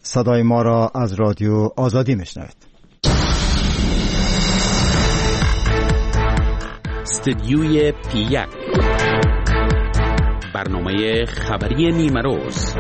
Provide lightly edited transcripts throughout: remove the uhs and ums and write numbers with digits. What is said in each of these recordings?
صدای ما را از رادیو آزادی میشنوید. استدیوی پی1 برنامه خبری نیمه روز.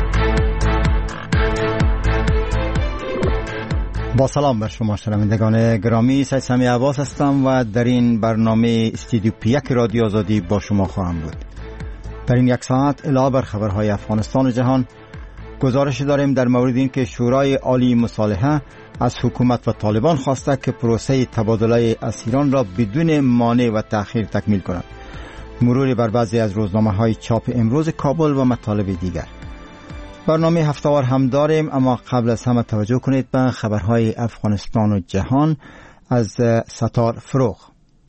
با سلام بر شما شنوندگان گرامی، سید سمی عباس هستم و در این برنامه استدیو پی1 رادیو آزادی با شما خواهم بود. در این یک ساعت علاوه بر خبرهای افغانستان و جهان گزارش داریم در مورد این که شورای عالی مصالحه از حکومت و طالبان خواسته که پروسه تبادله اسیران را بدون مانع و تأخیر تکمیل کنند. مروری بر بعضی از روزنامه‌های چاپ امروز کابل و مطالب دیگر. برنامه هفته‌وار هم داریم، اما قبل از همه توجه کنید به خبرهای افغانستان و جهان از ستار فروغ.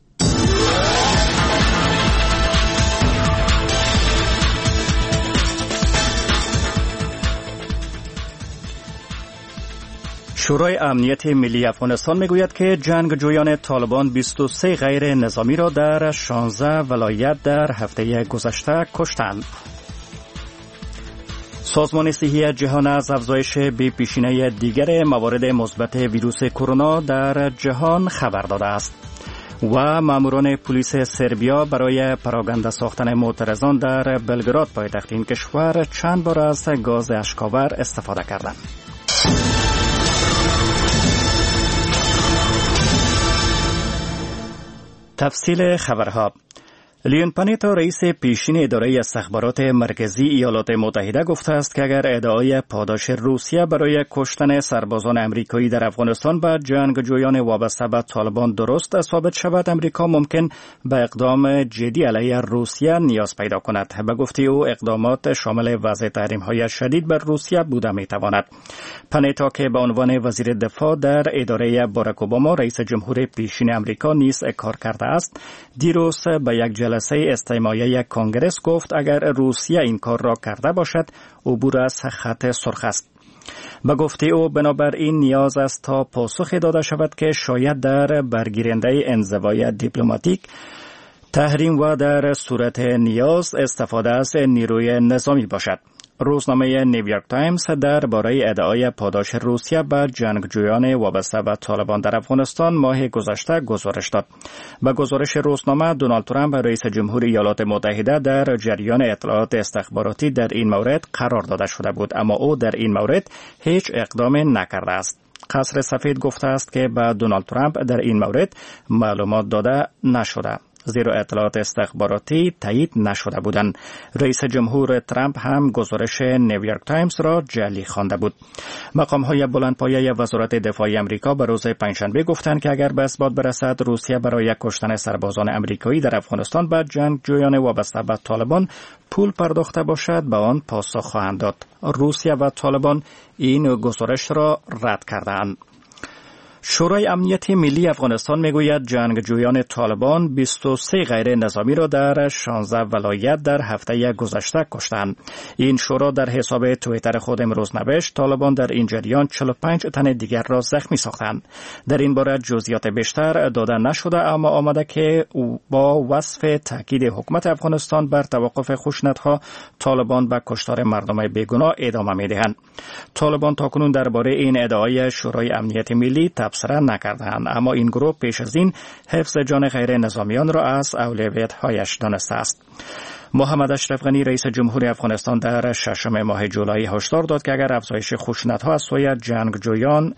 شورای امنیت ملی افغانستان میگوید که جنگجویان طالبان 23 غیر نظامی را در 16 ولایت در هفته گذشته کشتند. سازمان صحی جهان از افزایش بی‌پیشینه دیگر موارد مثبت ویروس کرونا در جهان خبر داده است و ماموران پلیس سربیا برای پراگنده ساختن معترضان در بلگراد پایتخت این کشور چند بار از گاز اشک‌آور استفاده کردند. تفصیل خبرها. لیون پانیتا رئیس پیشین اداره استخبارات مرکزی ایالات متحده گفته است که اگر ادعای پاداش روسیه برای کشتن سربازان امریکایی در افغانستان و جنگجویان وابسته به طالبان درست ثابت شود، امریکا ممکن به اقدام جدی علیه روسیه نیاز پیدا کند. به گفته او اقدامات شامل وضع تحریم‌های شدید بر روسیه بوده می‌تواند. پانیتا که به عنوان وزیر دفاع در اداره باراک اوباما رئیس جمهور پیشین امریکا نیز کار کرده است، دیروز به یک جلسه استماعی کنگرس گفت اگر روسیه این کار را کرده باشد عبور از خط سرخ است. به گفته او بنابراین نیاز است تا پاسخی داده شود که شاید در برگیرنده انزوای دیپلماتیک، تحریم و در صورت نیاز استفاده از نیروی نظامی باشد. روزنامه نیویورک تایمز درباره ادعای پاداش روسیه به جنگجویان وابسته به طالبان در افغانستان ماه گذشته گزارش داد. به گزارش روزنامه، دونالد ترامپ رئیس جمهور ایالات متحده در جریان اطلاعات استخباراتی در این مورد قرار داده شده بود، اما او در این مورد هیچ اقدام نکرده است. قصر سفید گفته است که به دونالد ترامپ در این مورد معلومات داده نشده، زیرا اطلاعات استخباراتی تایید نشده بودند. رئیس جمهور ترامپ هم گزارش نیویورک تایمز را جعلی خوانده بود. مقام‌های بلندپایه وزارت دفاع آمریکا به روز پنجشنبه گفتند که اگر به اثبات برسد روسیه برای کشتن سربازان آمریکایی در افغانستان به جنگجویان وابسته به طالبان پول پرداخته باشد، به آن پاسخ خواهند داد. روسیه و طالبان این گزارش را رد کردند. شورای امنیت ملی افغانستان میگوید جنگجویان طالبان 23 غیر نظامی را در 16 ولایت در هفته گذشته کشتند. این شورا در حساب توییتر خود امروز نوشت طالبان در این جریان 45 تن دیگر را زخمی ساختند. در این باره جزئیات بیشتر داده نشده، اما آمده که با وصف تاکید حکومت افغانستان بر توقف خشونت‌ها، طالبان به کشتار مردم بیگناه ادامه می‌دهند. طالبان تاکنون درباره این ادعای شورای امنیت ملی تبصره نکردند، اما این گروه پیش از این حفظ جان غیر نظامیان را از اولویت‌هایش دانسته است. محمد اشرف غنی رئیس جمهور افغانستان در 6 ماه جولای هشدار داد که اگر افزایش خشونت‌ها از سوی جنگجویان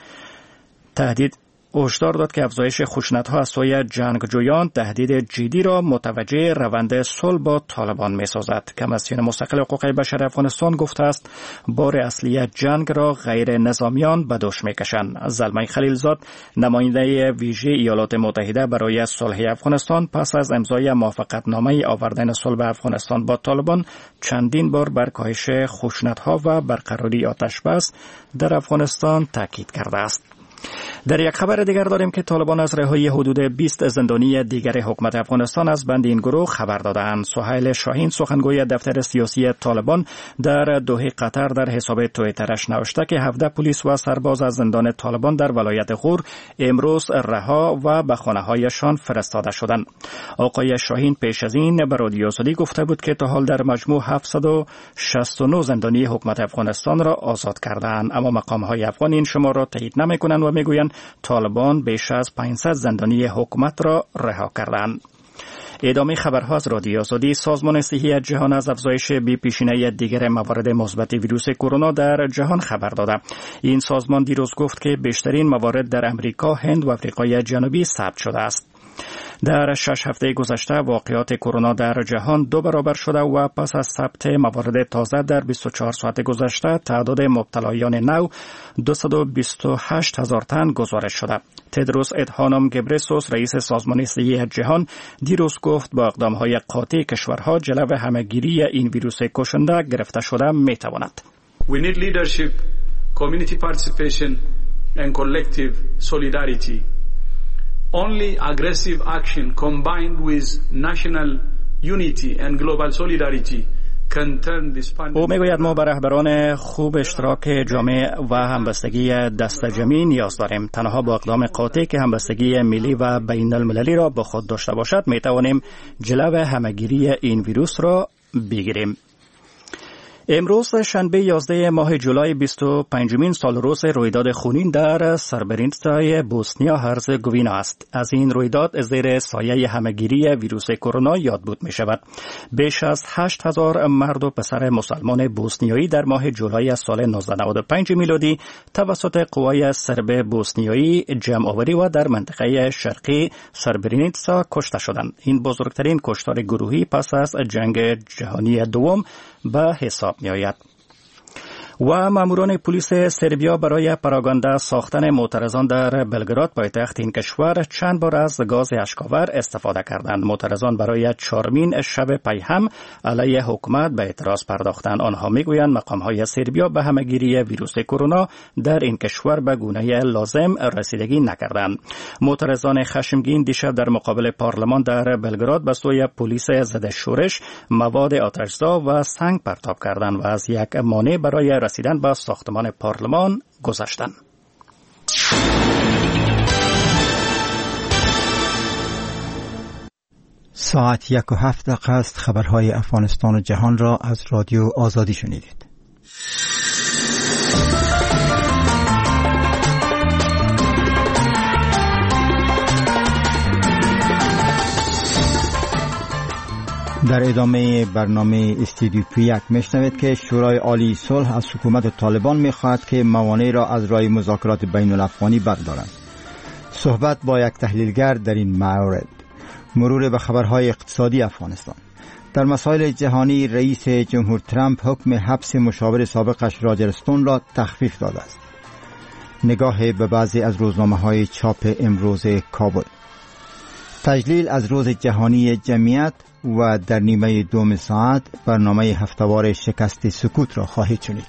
تهدید جدی را متوجه روند صلح با طالبان می‌سازد. کمیسیون مستقل حقوق بشر افغانستان گفته است بار اصلی جنگ را غیر نظامیان به دوش می‌کشند. زلمه خلیلزاد نماینده ویژه ایالات متحده برای صلح افغانستان پس از امضای موافقتنامه آوردن صلح افغانستان با طالبان چندین بار بر کاهش خشونت‌ها و برقراری آتش‌بس در افغانستان تاکید کرده است. در یک خبر دیگر داریم که طالبان از رهایی حدود 20 زندانی دیگر حکومت افغانستان از بند این گروه خبر دادند. سهیل شاهین سخنگوی دفتر سیاسی طالبان در دوحه قطر در حساب توییترش نوشته که 17 پلیس و سرباز از زندان طالبان در ولایت غور امروز رها و به خانه‌هایشان فرستاده شدند. آقای شاهین پیش از این به رادیو آزادی گفته بود که تا حال در مجموع 769 زندانی حکومت افغانستان را آزاد کردند، اما مقام‌های افغان این شمار را تایید نمی‌کنند و می‌گویند طالبان بیش از 500 زندانی حکومت را رها کردند. ادامه خبرها از رادیو آزادی. سازمان صحی جهان از افزایش بی‌پیشینه‌ای دیگر موارد مثبت ویروس کرونا در جهان خبر داده. این سازمان دیروز گفت که بیشترین موارد در امریکا، هند و آفریقای جنوبی ثبت شده است. در 6 هفته گذشته واقعات کرونا در جهان 2 برابر شده و پس از ثبت موارد تازه در 24 ساعت گذشته تعداد مبتلایان نو 228,000 تن گزارش شده. تدروس ادهانوم گبرسوس رئیس سازمان صحی جهان دیروز گفت با اقدام‌های قاطع کشورها جلو همه‌گیری این ویروس کشنده گرفته شده می‌تواند. We need leadership, community participation and collective solidarity. Only aggressive action combined with national unity and global solidarity can turn this pandemic. او میگوید ما به رهبران خوب، اشتراک جامعه و همبستگی دست جمعی نیاز داریم. تنها با اقدام قاطع که همبستگی ملی و بین المللی را با خود داشته باشد می توانیم جلو همه‌گیری این ویروس را بگیریم. امروز شنبه 11 ماه جولای 25مین سال روز رویداد خونین در سربرینستای بوسنیا هرزگوینا است. از این رویداد زیر سایه همه‌گیری ویروس کرونا یاد بود می شود. بیش از 8,000 مرد و پسر مسلمان بوسنیایی در ماه جولای سال 1995 میلادی توسط قوای سرب بوسنیایی جمع آوری و در منطقه شرقی سربرینستا کشته شدند. این بزرگترین کشتار گروهی پس از جنگ جهانی دوم به حساب می آید. و ماموران پلیس سربیا برای پراگانده ساختن معترضان در بلگراد پایتخت این کشور چند بار از گاز اشک‌آور استفاده کردند. معترضان برای 4مین شب پی هم علیه حکومت به اعتراض پرداختند. آنها میگویند مقام‌های سربیا به همه‌گیری ویروس کرونا در این کشور به گونه لازم رسیدگی نکردند. معترضان خشمگین دیشب در مقابل پارلمان در بلگراد به سوی پلیس ضد شورش مواد آتش‌زا و سنگ پرتاب کردند و از یک مانع برای رسیدن به ساختمان پارلمان گذشتند. ساعت 1:07 است. خبرهای افغانستان و جهان را از رادیو آزادی شنیدید. در ادامه برنامه استودیو پیک میشنوید که شورای عالی صلح از حکومت طالبان میخواهد که موانع را از راه مذاکرات بین الافغانی بردارند. صحبت با یک تحلیلگر در این مورد. مرور به خبرهای اقتصادی افغانستان. در مسائل جهانی رئیس جمهور ترامپ حکم حبس مشاور سابقش راجر استون را تخفیف داده است. نگاه به بعضی از روزنامه‌های چاپ امروز کابل. تجلیل از روز جهانی جمعیت و در نیمه دوم ساعت برنامه هفته‌وار شکست سکوت را خواهید شنید.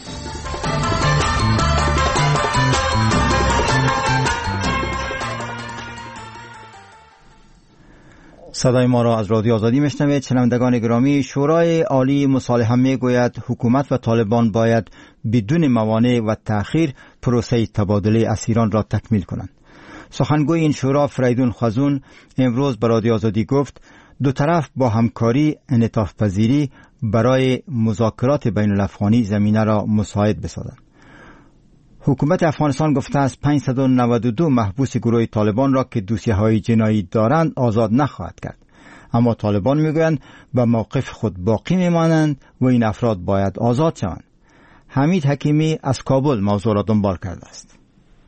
صدای ما را از رادیو آزادی میشنوید. شنوندگان گرامی، شورای عالی مصالحه میگوید حکومت و طالبان باید بدون موانع و تأخیر پروسه تبادله اسیران را تکمیل کنند. سخنگوی این شورا فریدون خزون امروز به رادیو آزادی گفت دو طرف با همکاری انعطاف پذیری برای مذاکرات بین الافغانی زمینه را مساعد بسازند. حکومت افغانستان گفته است 592 محبوس گروه طالبان را که دوسیه‌های جنایی دارند آزاد نخواهد کرد. اما طالبان میگویند به موقف خود باقی میمانند و این افراد باید آزاد شوند. حمید حکیمی از کابل موضوع را دنبال کرده است.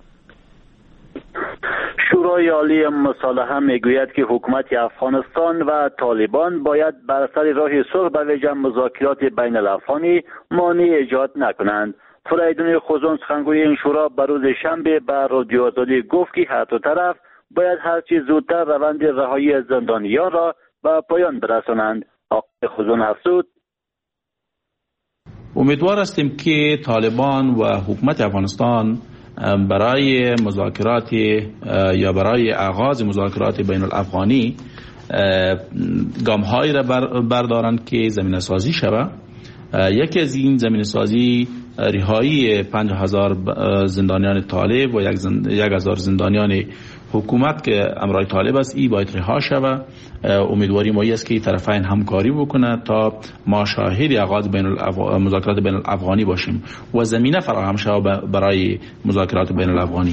شورای عالی مصالحه میگوید که حکومت افغانستان و طالبان باید بر سر راه صلح به ویژه مذاکرات بین الافغانی مانع ایجاد نکنند. فریدون خزون سخنگوی این شورا به روز شنبه به رادیو آزادی گفت که هر دو طرف باید هرچی زودتر روند رهایی زندانیان را به پایان برسانند. آقای خزون افزود امیدوار هستیم که طالبان و حکومت افغانستان برای مذاکرات یا برای آغاز مذاکرات بین الافغانی گام‌هایی را بردارند که زمینه سازی شود. یکی از این زمینه سازی رهایی 5000 زندانیان طالب و 1000 زندانیان حکومت که امرای طالب است، ای باید رها شود. امیدواری ما است که طرفین همکاری بکنه تا ما شاهد آغاز مذاکرات بین الافغانی باشیم و زمینه فراهم شود برای مذاکرات بین الافغانی.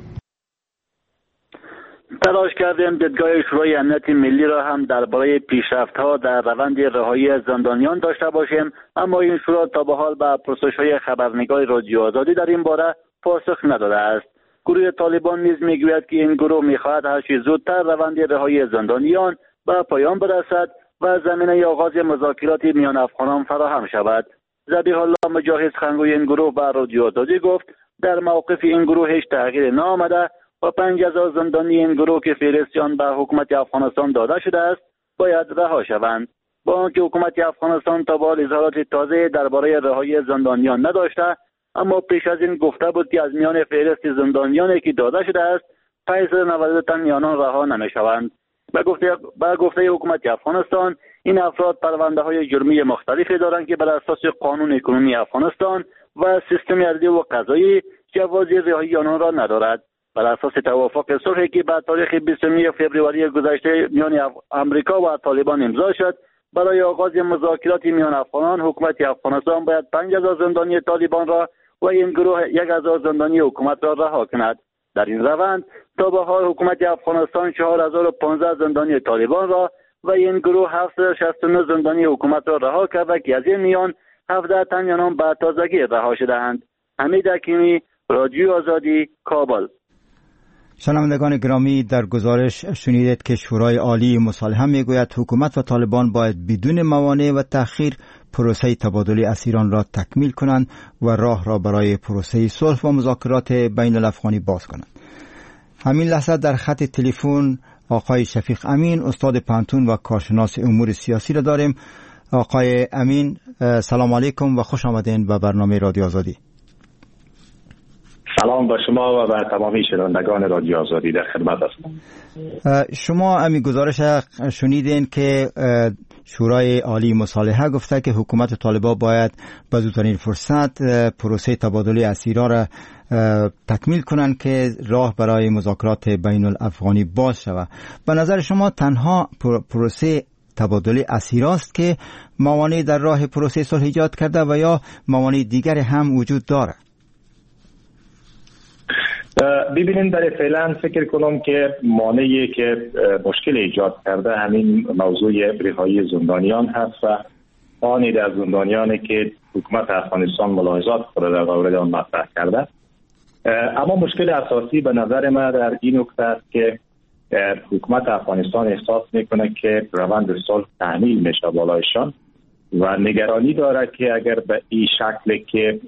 تلاش کردیم دیدگاه شورای امنیت ملی را هم درباره پیشرفت‌ها در روند رهایی زندانیان داشته باشیم، اما این شورا تا به حال به پرسش‌های خبرنگار رادیو آزادی در این باره پاسخ نداده است. گروه طالبان نیز میگوید که این گروه می‌خواهد هر چه زودتر روند رهایی زندانیان به پایان برسد و زمینه آغاز مذاکرات میان افغانان فراهم شود. ذبیح الله مجاهد سخنگوی این گروه به رادیو آزادی گفت در موقف این گروه هیچ تغییر نآمده و 5000 زندانی این گروه که فهرستیان به حکومت افغانستان داده شده است باید رها شوند. با آنکه حکومت افغانستان تا به حال اظهارات تازه درباره رهایی زندانیان نداشته، اما پیش از این گفته بود که از میان فهرست زندانیانی که داده شده است 592 تن میان آن رها نمیشوند. به گفته حکومت افغانستان این افراد پرونده های جرمی مختلفی دارند که بر اساس قانون کنونی افغانستان و سیستم عدلی و قضایی جواز رهایی آنان را ندارد. بر اساس توافق صلحی که به تاریخ 29 فوریه گذشته میان امریکا و طالبان امضا شد، برای آغاز مذاکرات میان افغانان حکومت افغانستان باید 5000 زندانی طالبان را و این گروه 1000 زندانی حکومت را رها کند. در این روند تا به حال حکومت افغانستان 4015 زندانی طالبان را و این گروه 769 زندانی حکومت را رها کرده که از این میان 17 تن آنان به تازگی رها شده‌اند. حمید حکیمی، رادیو آزادی، کابل. شنوندگان گرامی، در گزارش شنیدید که شورای عالی مصالحه میگوید حکومت و طالبان باید بدون موانع و تأخیر پروسه تبادل اسیران را تکمیل کنند و راه را برای پروسه صلح و مذاکرات بین الافغانی باز کنند. همین لحظه در خط تلفن آقای شفیق امین، استاد پانتون و کارشناس امور سیاسی را داریم. آقای امین، سلام علیکم و خوش آمدین به برنامه رادیو آزادی. سلام با شما و به تمامی شنوندگان رادیو آزادی، در خدمت هستم. شما امی گزارش شنیدین که شورای عالی مصالحه گفته که حکومت طالبان باید به زودترین فرصت پروسه تبادل اسیرا را تکمیل کنند که راه برای مذاکرات بین الافغانی باز شود. به نظر شما تنها پروسه تبادل اسیراست که موانع در راه پروسه صلح ایجاد کرده و یا موانع دیگری هم وجود داره؟ ببینید، برای فعلا فکر کنم که مانعی که مشکل ایجاد کرده همین موضوع رهایی زندانیان هست و آنی در زندانیانی که حکومت افغانستان ملاحظات خود در مورد آن مطرح کرده. اما مشکل اساسی به نظر من در این نکته است که حکومت افغانستان احساس میکنه که روند صلح تحمیل میشه بالایشان و نگرانی داره که اگر به این شکل که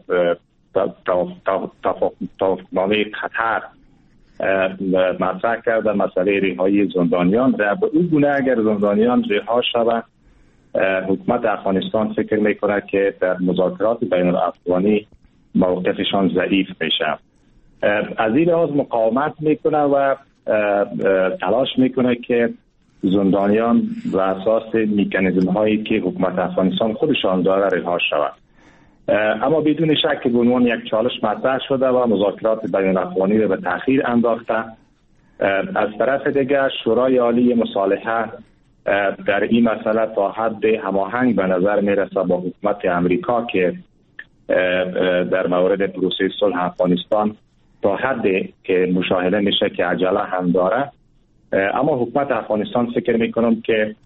توافقنامه قطر مطرح کرده مسئله رهایی زندانیان در به اون گونه اگر زندانیان رها شوند، حکومت افغانستان فکر میکنه که در مذاکرات بین الافغانی موقفشان ضعیف میشه. از این لحاظ مقاومت میکنه و تلاش میکنه که زندانیان و اساس مکانیزم هایی که حکومت افغانستان خودشان داره رها شوند. اما بدون شک که به عنوان یک چالش مطرح شده و مذاکرات بین الافغانی را به تأخیر انداخته. از طرف دیگر شورای عالی مصالحه در این مسئله تا حد هماهنگ به نظر میرسه با حکومت امریکا که در مورد پروسه صلح افغانستان تا حدی که مشاهده میشه که عجله هم داره. اما حکومت افغانستان فکر میکنم که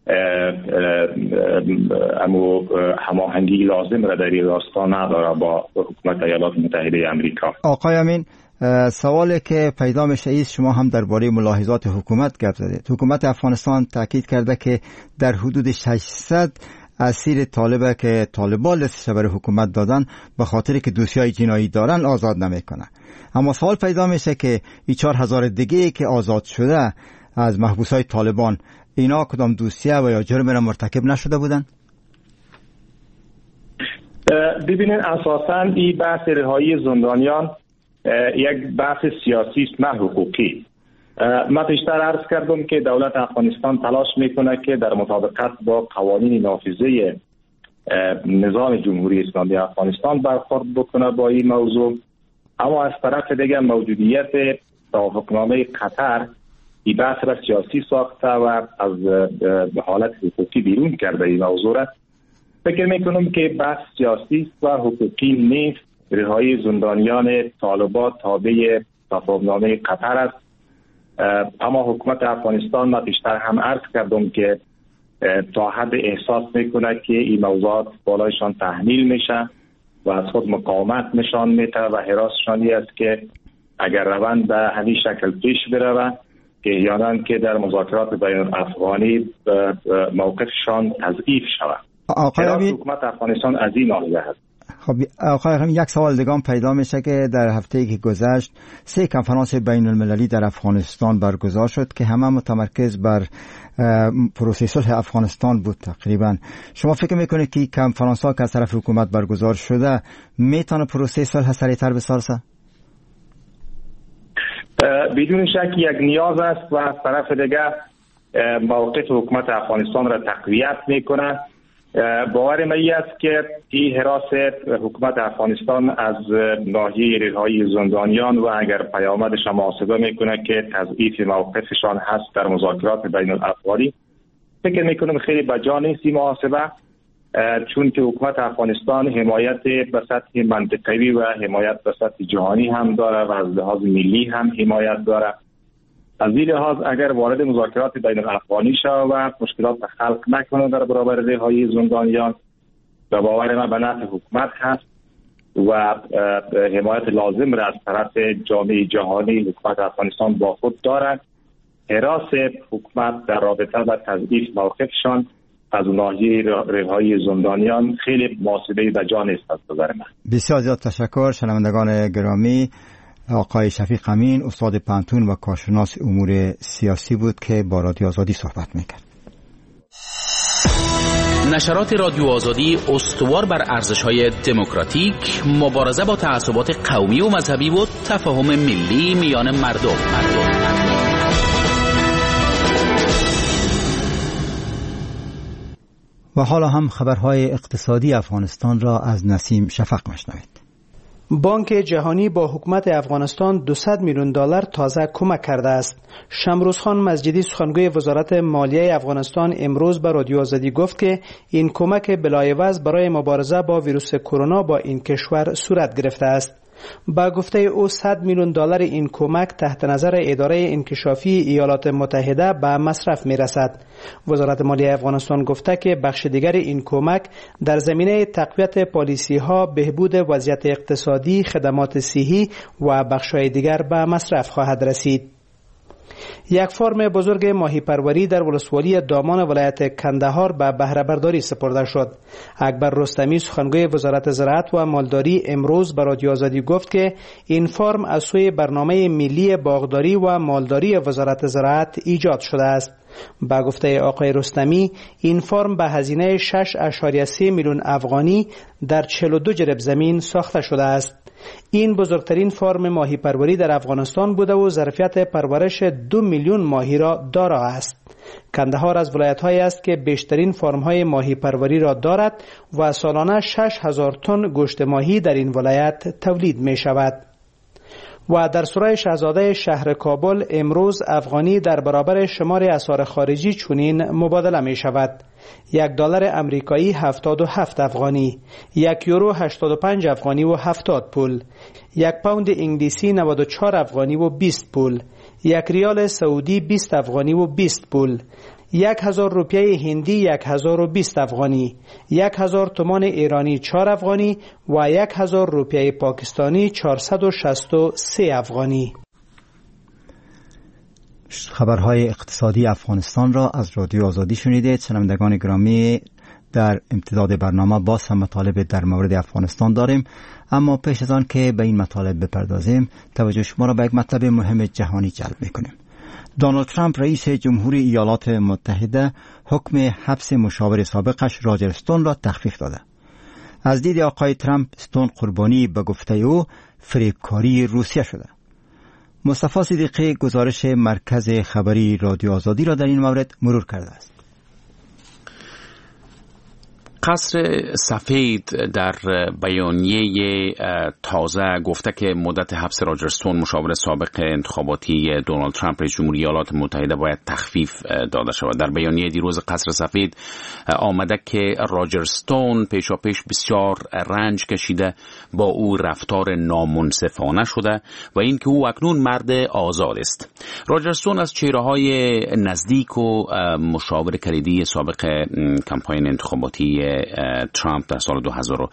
هماهنگی لازم را در این راستا نداره با حکومت ایالات متحده امریکا. آقای امین، سوالی که پیدا میشه ایست، شما هم درباره ملاحظات حکومت گپ زدید. حکومت افغانستان تاکید کرده که در حدود 600 اسیر طالبه که طالبان لیستش برای حکومت دادن به خاطر که دوسیای جنایی دارن آزاد نمیکنه. اما سوال پیدا میشه که این 4000 دیگه که آزاد شده از محبوسای طالبان، اینا کدام دوسیه و یا جرم را مرتکب نشده بودن؟ ببینید، اساساً این بحث رهایی زندانیان یک بحث سیاسی است نه حقوقی. من پیشتر عرض کردم که دولت افغانستان تلاش میکنه که در مطابقت با قوانین نافذه نظام جمهوری اسلامی افغانستان برخورد بکنه با این موضوع، اما از طرف دیگر موجودیت توافقنامه قطر این بحث را سیاسی ساخته و از حالت حقوقی بیرون کرده این موضوع را. فکر میکنم که بحث سیاسی و حقوقی نیست. رهایی زندانیان طالبان تابع توافقنامه قطر است، اما حکومت افغانستان ما بیشتر هم عرض کردم که تا حد احساس میکنه که این موضوعات بالایشان تحمیل میشه و از خود مقاومت نشان میده و حراسشانی است که اگر روند به همین شکل پیش بره که احیانا که در مذاکرات بین الافغانی موقفشان تضعیف شود. حکومت افغانستان از این ناحیه هست. خب آقای همین یک سوال دیگه پیدا میشه که در هفته‌ای که گذشت 3 کنفرانس بین المللی در افغانستان برگزار شد که همه متمرکز بر پروسه صلح افغانستان بود تقریبا. شما فکر میکنید که کنفرانس ها که از طرف حکومت برگزار شده میتونه پروسه صلح سریعتر بسازه؟ بدون شک یک نیاز است و از طرف دیگر موقف حکومت افغانستان را تقویت میکنه. باور من است که این حراست حکومت افغانستان از ناحیه رهایی زندانیان و اگر پیامدش محاسبه میکنه که تضعیف موقفشان هست در مذاکرات بین الافغانی، فکر میکنم خیلی بجا نیست این محاسبه، چون که حکومت افغانستان حمایت به سطح منطقه‌ای و حمایت به سطح جهانی هم داره و از لحاظ ملی هم حمایت داره. از این لحاظ اگر وارد مذاکرات بین الافغانی شود و مشکلات خلق نکنه در برابر رهایی زندانیان، به باور من به نفع حکومت هست و حمایت لازم را از طرف جامعه جهانی حکومت افغانستان با خود دارد. حراس حکومت در رابطه با تضعیف موقفشان از ناحیه رهایی زندانیان خیلی محاسبه بجا نیست از نظر من. بسیار زیاد تشکر. شنوندگان گرامی، آقای شفیق امین استاد پانتون و کارشناس امور سیاسی بود که با رادیو آزادی صحبت میکرد. نشرات رادیو آزادی استوار بر ارزش‌های دموکراتیک، مبارزه با تعصبات قومی و مذهبی و تفاهم ملی میان مردم. و حالا هم خبرهای اقتصادی افغانستان را از نسیم شفق مشنوید. بانک جهانی با حکومت افغانستان $200 میلیون تازه کمک کرده است. شمروزخان مسجدی سخنگوی وزارت مالیه افغانستان امروز به رادیو آزادی گفت که این کمک بلایوز برای مبارزه با ویروس کرونا با این کشور صورت گرفته است. با گفته او $100 میلیون این کمک تحت نظر اداره انکشافی ایالات متحده به مصرف می رسد. وزارت مالیه افغانستان گفته که بخش دیگر این کمک در زمینه تقویت پالیسی ها، بهبود وضعیت اقتصادی، خدمات صحی و بخش‌های دیگر به مصرف خواهد رسید. یک فرم بزرگ ماهی پروری در ولسوالی دامان ولایت کندهار به بهره برداری سپرده شد. اکبر رستمی سخنگوی وزارت زراعت و مالداری امروز به رادیو آزادی گفت که این فرم از سوی برنامه ملی باغداری و مالداری وزارت زراعت ایجاد شده است. با گفته آقای رستمی این فرم به هزینه 6.3 میلیون افغانی در 42 جرب زمین ساخته شده است. این بزرگترین فرم ماهی پروری در افغانستان بوده و ظرفیت پرورش 2 میلیون ماهی را دارا است. کندهار از ولایت‌هایی است که بیشترین فرم‌های ماهی پروری را دارد و سالانه 6,000 تن گوشت ماهی در این ولایت تولید می شود. و در سرای شاهزاده شهر کابل امروز افغانی در برابر شمار اسعار خارجی چنین مبادله می شود: $1 امریکایی 77 افغانی، €1 85 افغانی و 70 پول، 1 پوند انگلیسی 94 افغانی و 20 پول، 1 ریال سعودی 20 افغانی و 20 پول، 1000 روپیه هندی 1020 افغانی، 1000 تومان ایرانی 4 افغانی و 1000 روپیه پاکستانی 463 افغانی. خبرهای اقتصادی افغانستان را از رادیو آزادی شنیدید. شنوندگان گرامی، در امتداد برنامه باز هم مطالب در مورد افغانستان داریم، اما پیش از آن که به این مطالب بپردازیم توجه شما را به یک مطلب مهم جهانی جلب می‌کنیم. دونالد ترامپ رئیس جمهوری ایالات متحده حکم حبس مشاور سابقش راجر استون را تخفیف داده. از دید آقای ترامپ استون قربانی به گفته او فریبکاری روسیه شده. مصطفی صدیقی گزارش مرکز خبری رادیو آزادی را در این مورد مرور کرده است. قصر سفید در بیانیه تازه گفته که مدت حبس راجر استون مشاور سابق انتخاباتی دونالد ترامپ رئیس جمهوری ایالات متحده باید تخفیف داده شود. در بیانیه دیروز قصر سفید آمده که راجر استون پیشاپیش بسیار رنج کشیده، با او رفتار نامنصفانه شده و اینکه او اکنون مرد آزاد است. راجر استون از چهره‌های نزدیک و مشاور کلیدی سابق کمپاین انتخاباتی ترامپ در سال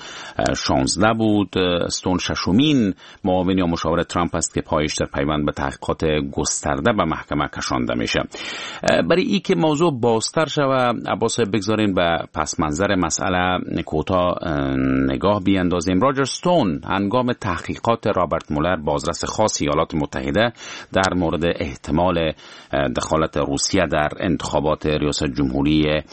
2016 بود. استون ششمین معاون یا مشاور ترامپ است که پایش در پیوند به تحقیقات گسترده به محکمه کشانده میشه. برای ای که موضوع بازتر شود، عباس بگذارین به پس منظر مسئله کوتاه نگاه بیاندازیم. راجر استون هنگام تحقیقات رابرت مولر، بازرس خاص ایالات متحده، در مورد احتمال دخالت روسیه در انتخابات ریاست جمهوری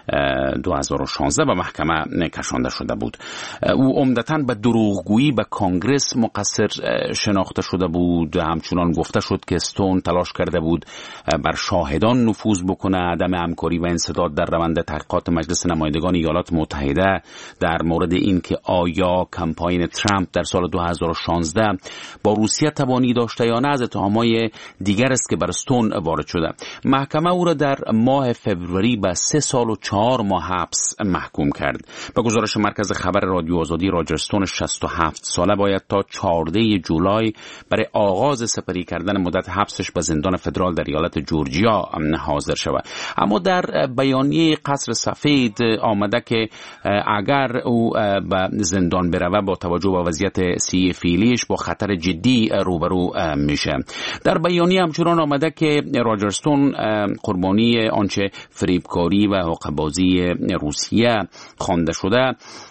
2016 به محکمه کشانده شده بود. او عمدتاً به دروغگویی به کانگرس مقصر شناخته شده بود. همچنان گفته شد که استون تلاش کرده بود بر شاهدان نفوذ بکنه. عدم همکاری و انسداد در روند تحقیقات مجلس نمایندگان ایالات متحده در مورد این که آیا کمپاین ترامپ در سال 2016 با روسیه توانی داشته یا نه از اتهامای دیگر است که بر استون وارد شده. محکمه او را در ماه فوریه به 3 سال و 4 ماه حبس محکوم کرد. به گزارش مرکز خبر رادیو آزادی، راجر استون 67 ساله باید تا 14 جولای برای آغاز سپری کردن مدت حبسش به زندان فدرال در ایالت جورجیا حاضر شود. اما در بیانیه قصر سفید آمده که اگر او به زندان بروه با توجه به وضعیت صحی فعلیش با خطر جدی روبرو میشه. در بیانیه همچنان آمده که راجر استون قربانی آنچه فریبکاری و حقه‌بازی روسیه خوانده شده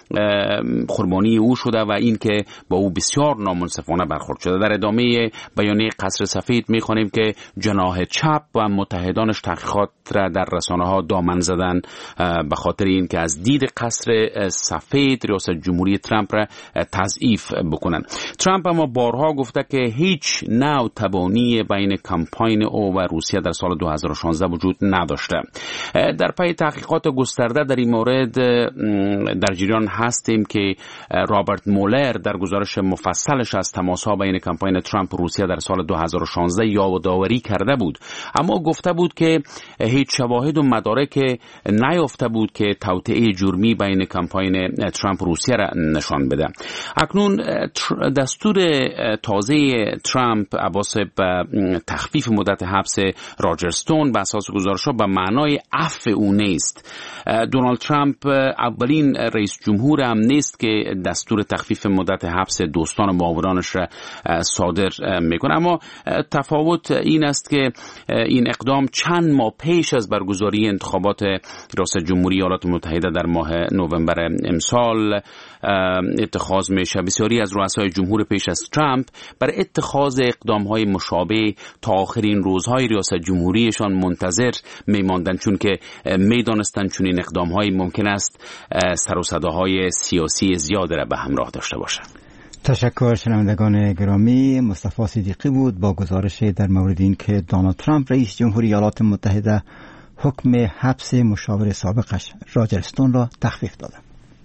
قربانی او شده و این که با او بسیار نامنصفانه برخورد شده. در ادامه بیانیه قصر سفید می‌خوانیم که جناح چپ و متحدانش تحقیقات را در رسانه‌ها دامن زدن به خاطر این که از دید قصر سفید ریاست جمهوری ترامپ را تضعیف بکنن. ترامپ اما بارها گفته که هیچ نوع تبانی بین کمپاین او و روسیه در سال 2016 وجود نداشته. در پی تحقیقات گسترده در این مورد در جریان هستیم که رابرت مولر در گزارش مفصلش از تماس‌ها بین کمپاین ترامپ و روسیه در سال 2016 یادآوری کرده بود، اما گفته بود که هیچ شواهد و مدارک نیافته بود که توطئه جرمی بین کمپاین ترامپ و روسیه را نشان بده. اکنون دستور تازه ترامپ عباس به تخفیف مدت حبس راجر استون به اساس گزارش‌ها به معنای عفو او نیست. دونالد ترامپ اولین رئیس جمهور هم نیست که دستور تخفیف مدت حبس دوستان و معاونانش را صادر میکنه، اما تفاوت این است که این اقدام چند ماه پیش از برگزاری انتخابات ریاست جمهوری ایالات متحده در ماه نوامبر امسال اتخاذ میشه. بسیاری از رؤسای جمهور پیش از ترامپ برای اتخاذ اقدام‌های مشابه تا آخرین روزهای ریاست جمهوریشان منتظر میماندند، چون که میدانستند چون این اقدام‌های ممکن است سر و صداهای سیاسی زیاد را به همراه داشته باشند. تشکر شنوندگان گرامی. مصطفی صدیقی بود با گزارش در مورد این که دونالد ترامپ رئیس جمهوری ایالات متحده حکم حبس مشاور سابقش راجر استون را تخفیف داده.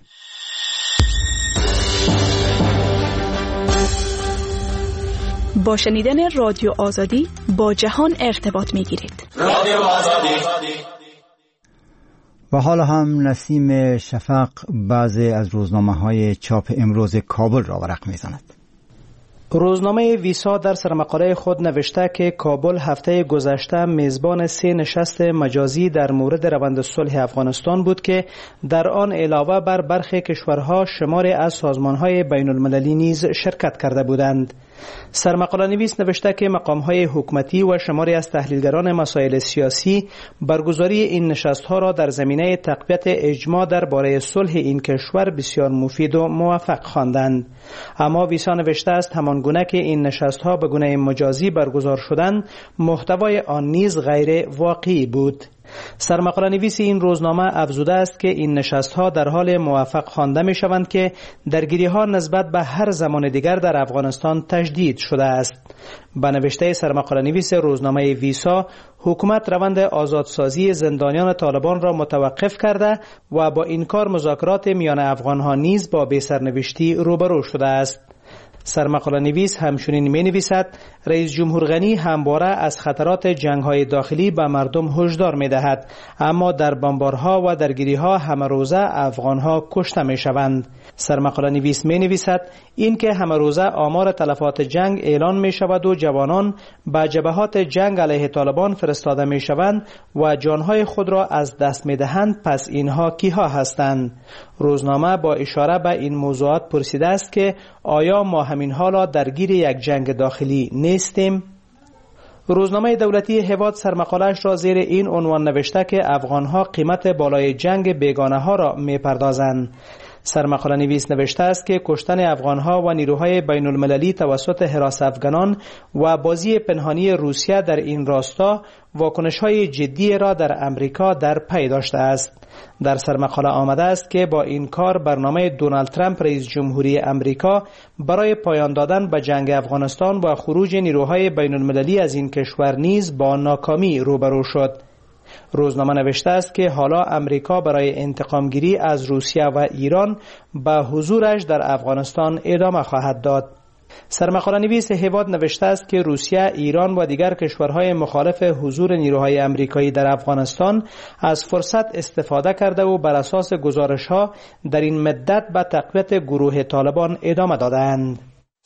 با شنیدن رادیو آزادی با جهان ارتباط می‌گیرید. رادیو آزادی. و حالا هم نسیم شفق بعضی از روزنامه‌های چاپ امروز کابل را ورق می‌زند. روزنامه ویسا در سرمقاله خود نوشته که کابل هفته گذشته میزبان 3 نشست مجازی در مورد روند صلح افغانستان بود که در آن علاوه بر برخی کشورها شماری از سازمان‌های بین‌المللی نیز شرکت کرده بودند. سرمقاله نویس نوشته که مقام‌های حکومتی و شماری از تحلیلگران مسائل سیاسی برگزاری این نشست‌ها را در زمینه تقویت اجماع درباره صلح این کشور بسیار مفید و موفق خواندند. اما ویسا نوشته است همانگونه که این نشست‌ها به گونه مجازی برگزار شدند، محتوای آن نیز غیر واقعی بود. سرمقاله نویس این روزنامه افزوده است که این نشست‌ها در حال موفق خوانده می‌شوند که درگیری‌ها نسبت به هر زمان دیگر در افغانستان تجدید شده است. به نوشته سرمقاله نویس روزنامه ویسا، حکومت روند آزادسازی زندانیان طالبان را متوقف کرده و با این کار مذاکرات میان افغان‌ها نیز با بی‌سرنوشتی روبرو شده است. سرمقاله نویس همچنین می نویسد رئیس جمهور غنی همواره از خطرات جنگ‌های داخلی به مردم هشدار می دهد، اما در بمبارها و درگیری‌ها همه روزه افغان‌ها کشته می شوند. سرمقاله نویس می نویسد این که همه روزه آمار تلفات جنگ اعلان می شود و جوانان به جبهات جنگ علیه طالبان فرستاده می شوند و جانهای خود را از دست می دهند، پس اینها کیها هستند؟ روزنامه با اشاره به این موضوعات پرسیده است که آیا ما همین حالا درگیر یک جنگ داخلی نیستیم؟ روزنامه دولتی هواد سرمقاله‌اش را زیر این عنوان نوشته که افغان‌ها قیمت بالای جنگ بیگانه‌ها را می‌پردازند. سرمقاله نویس نوشته است که کشتن افغان‌ها و نیروهای بین المللی توسط حراس افغانان و بازی پنهانی روسیه در این راستا واکنش‌های جدی را در امریکا در پی داشته است. در سرمقاله آمده است که با این کار برنامه دونالد ترامپ رئیس جمهوری امریکا برای پایان دادن به جنگ افغانستان و خروج نیروهای بین المللی از این کشور نیز با ناکامی روبرو شد. روزنامه نوشته است که حالا امریکا برای انتقامگیری از روسیه و ایران به حضورش در افغانستان ادامه خواهد داد. سرمقاله نویس هواد نوشته است که روسیه، ایران و دیگر کشورهای مخالف حضور نیروهای امریکایی در افغانستان از فرصت استفاده کرده و بر اساس گزارش‌ها در این مدت به تقویت گروه طالبان ادامه دادند.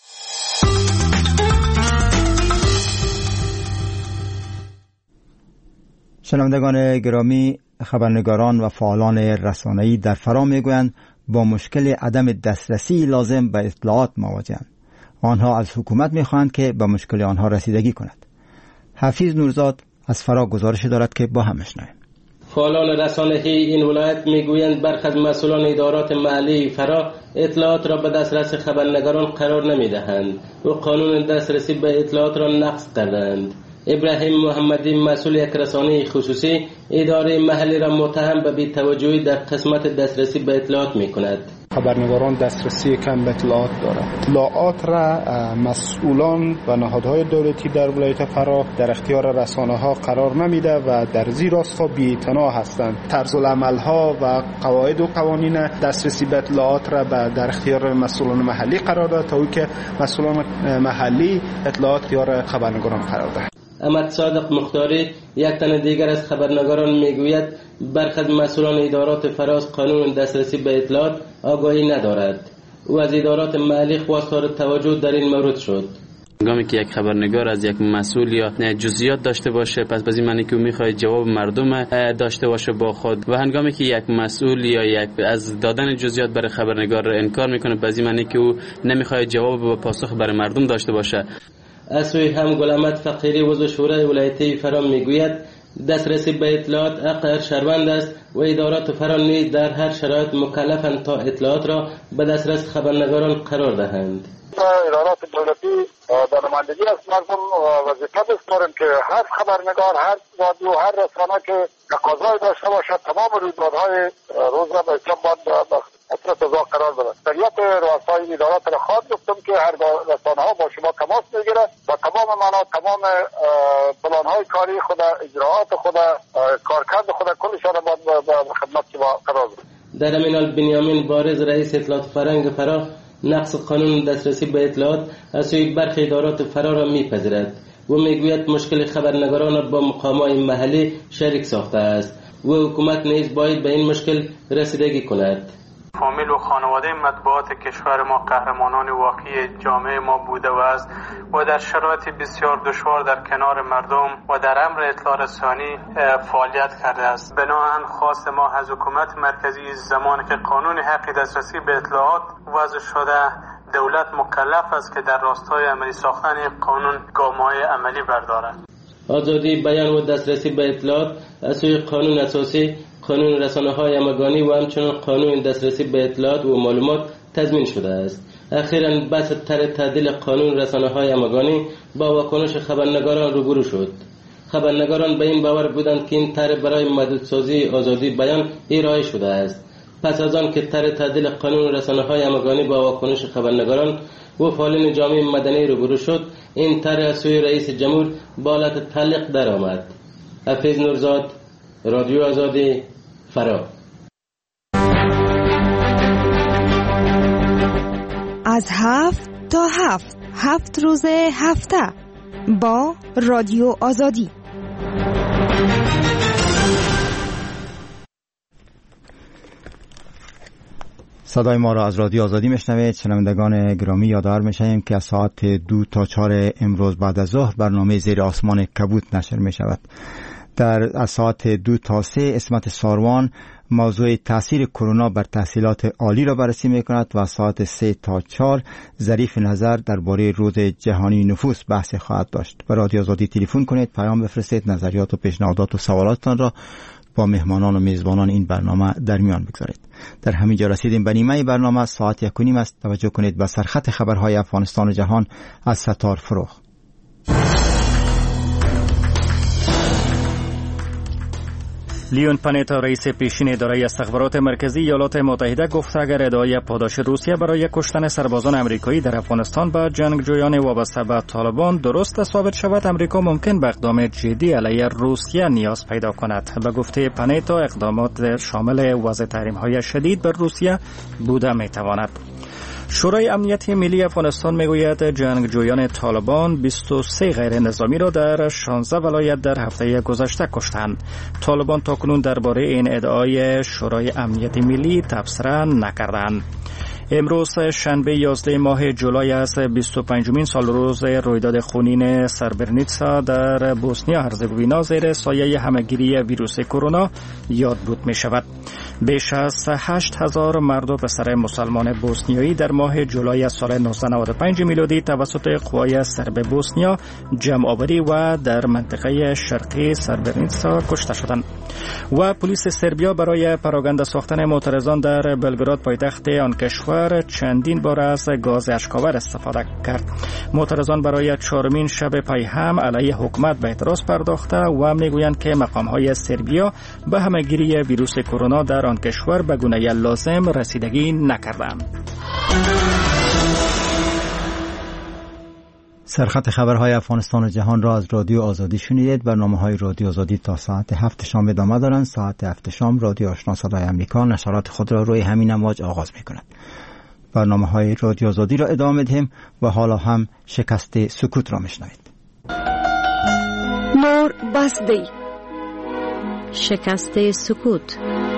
شنوندگان گرامی، خبرنگاران و فعالان رسانه‌ای در فرا میگویند با مشکل عدم دسترسی لازم به اطلاعات مواجه‌اند. آنها از حکومت می‌خواهند که به مشکل آنها رسیدگی کند. حفیظ نورزاد از فرا گزارش دارد که با هم بشنویم. فعالان رسانه‌ای این ولایت میگویند برخی از مسئولان ادارات محلی فرا اطلاعات را به دسترس خبرنگاران قرار نمی‌دهند و قانون دسترسی به اطلاعات را نقض کردند. ابراهیم محمدی مسئول یک رسانه خصوصی اداره محلی را متهم به بی‌توجهی در قسمت دسترسی به اطلاعات می‌کند. خبرنگاران دسترسی کم به اطلاعات دارند. اطلاعات را مسئولان و نهادهای دولتی در ولایت فرا در اختیار رسانه‌ها قرار نمیده و در زیر راست‌ها بی‌اعتنا هستند. طرز العمل‌ها و قواعد و قوانین دسترسی به اطلاعات را در اختیار مسئولان محلی قرار داد تا که مسئولان محلی اطلاعات اختیار خبرنگاران قرار دهند. احمد صادق مختاری یک تن دیگر از خبرنگاران میگوید برخی از مسئولان ادارات فراز قانون دسترسی به اطلاعات آگاهی ندارد. او از ادارات محلی خواستار توجه در این مورد شد. هنگامی که یک خبرنگار از یک مسئول یا جزئیات داشته باشه، پس بازی معنی که او میخواد جواب مردم داشته باشه با خود، و هنگامی که یک مسئول یا یک از دادن جزئیات برای خبرنگار انکار میکنه، بازی معنی که او نمیخواد جواب و پاسخ برای مردم داشته باشه. از سوی هم گل احمد فقیری عضو شورای ولایتی فرا میگوید دسترسی به اطلاعات حق هر شهروند است و ادارات فرا نیز در هر شرایط مکلفند تا اطلاعات را به دسترس خبرنگاران قرار دهند. ادارات دولتی به نمایندگی از مردم وظیفه دارند که هر خبرنگار، هر رادیو، هر رسانه که تقاضای داشته باشد تمام رویدادهای روز را به اجرا باید اطلاع تضاد قرار بدهد. سریعت رؤسای ادارات را خواهد گفتم که هر رسانه ها با شما تماس میگیرد و تمام تمام پلانهای کاری خود، اجراعات خود، کارکرد خود کلشان را به خدمت شما قرار بدهد. در همین حال بنیامین بارز رئیس اطلاعات فرنگ فرا نقض قانون دسترسی به اطلاعات از سوی برخی ادارات فرا را میپذیرد و میگوید مشکل خبرنگاران را با مقامات محلی شریک ساخته است و حکومت نیز باید به این مشکل رسیدگی کند. فامیل و خانواده مطبوعات کشور ما قهرمانان واقعی جامعه ما بوده و است و در شرایط بسیار دشوار در کنار مردم و در امر اطلاع رسانی فعالیت کرده است. بنابراین خواست ما از حکومت مرکزی زمانی که قانون حق دسترسی به اطلاعات وضع شده، دولت مکلف است که در راستای عملی ساختن قانون گام‌های عملی بردارد. آزادی بیان و دسترسی به اطلاعات از سوی قانون اساسی، قانون رسانه‌های همگانی و همچنین قانون دسترسی به اطلاعات و معلومات تضمین شده است. اخیراً بحث تعدیل قانون رسانه‌های همگانی با واکنش خبرنگاران روبرو شد. خبرنگاران به این باور بودند که این طرح برای محدودسازی آزادی بیان ارائه شده است. پس از آن که طرح تعدیل قانون رسانه‌های همگانی با واکنش خبرنگاران و فعالین جامعه مدنی روبرو شد، این طرح از سوی رئیس جمهور با حالت تعلیق درآمد. حفیظ نورزاد، رادیو آزادی، فرا. از 7 تا 7 روز هفته با رادیو آزادی. صدای ما را از رادیو آزادی میشنوید. شنوندگان گرامی، یادآور میشیم که از ساعت 2 تا 4 امروز بعد از ظهر برنامه زیر آسمان کبود نشر می شود. از ساعت 2 تا 3 اسمت ساروان موضوع تاثیر کرونا بر تحصیلات عالی را بررسی می کند و از ساعت 3 تا 4 ظریف نظر درباره روز جهانی نفوس بحث خواهد داشت. به رادیو آزادی تلفن کنید، پیام بفرستید، نظریات و پیشنهادات و سوالاتتان را با مهمانان و میزبانان این برنامه در میان بگذارید. در همین جا رسیدیم به نیمه برنامه. ساعت 1:30 است. توجه کنید به سرخط خبرهای افغانستان و جهان از ستار فروغ. لیون پانیتا، رئیس پیشین اداره استخبارات مرکزی ایالات متحده، گفت اگر ادعای پاداش روسیه برای کشتن سربازان امریکایی در افغانستان به جنگجویان وابسته به طالبان درست ثابت شود، امریکا ممکن به اقدام جدی علیه روسیه نیاز پیدا کند. به گفته پانیتا، اقدامات شامل وضع تحریم‌های شدید بر روسیه بوده می‌تواند. شورای امنیت ملی افغانستان میگوید جنگجویان طالبان 23 غیر نظامی را در 16 ولایت در هفته گذشته کشتند. طالبان تاکنون درباره این ادعای شورای امنیت ملی تبصره نکردند. امروز شنبه 11 ماه جولای است، 25مین سال روز رویداد خونین سربرنیتسا در بوسنیا هرزگوینا زیر سایه همهگیری ویروس کرونا یاد بود می شود. بیش از 8,000 مرد و پسر مسلمان بوسنیایی در ماه جولای سال 1995 میلادی توسط قوای سرب بوسنیا جمع آوری و در منطقه شرقی سربرنیتسا کشته شدند. و پلیس سربیا برای پراگنده ساختن معترضان در بلگراد پایتخت آن کشور چندین بار از گاز اشک‌آور استفاده کرد. معترضان برای 4مین شب پی هم علیه حکومت به اعتراض پرداخته و میگویند که مقام‌های سربیا به همهگیری ویروس کرونا در آن کشور به گونه لازم رسیدگی نکردند. سرخط خبرهای افغانستان و جهان را از رادیو آزادی شنیدید. برنامه‌های رادیو آزادی تا ساعت 7 شام ادامه دارند. ساعت 7 شام رادیو آشنا صدای آمریکا نشرات خود را روی همین امواج آغاز می‌کند. برنامه‌های رادیو آزادی را ادامه می‌دهیم و حالا هم شکست سکوت را می‌شنوید. نور بسدی، شکست سکوت.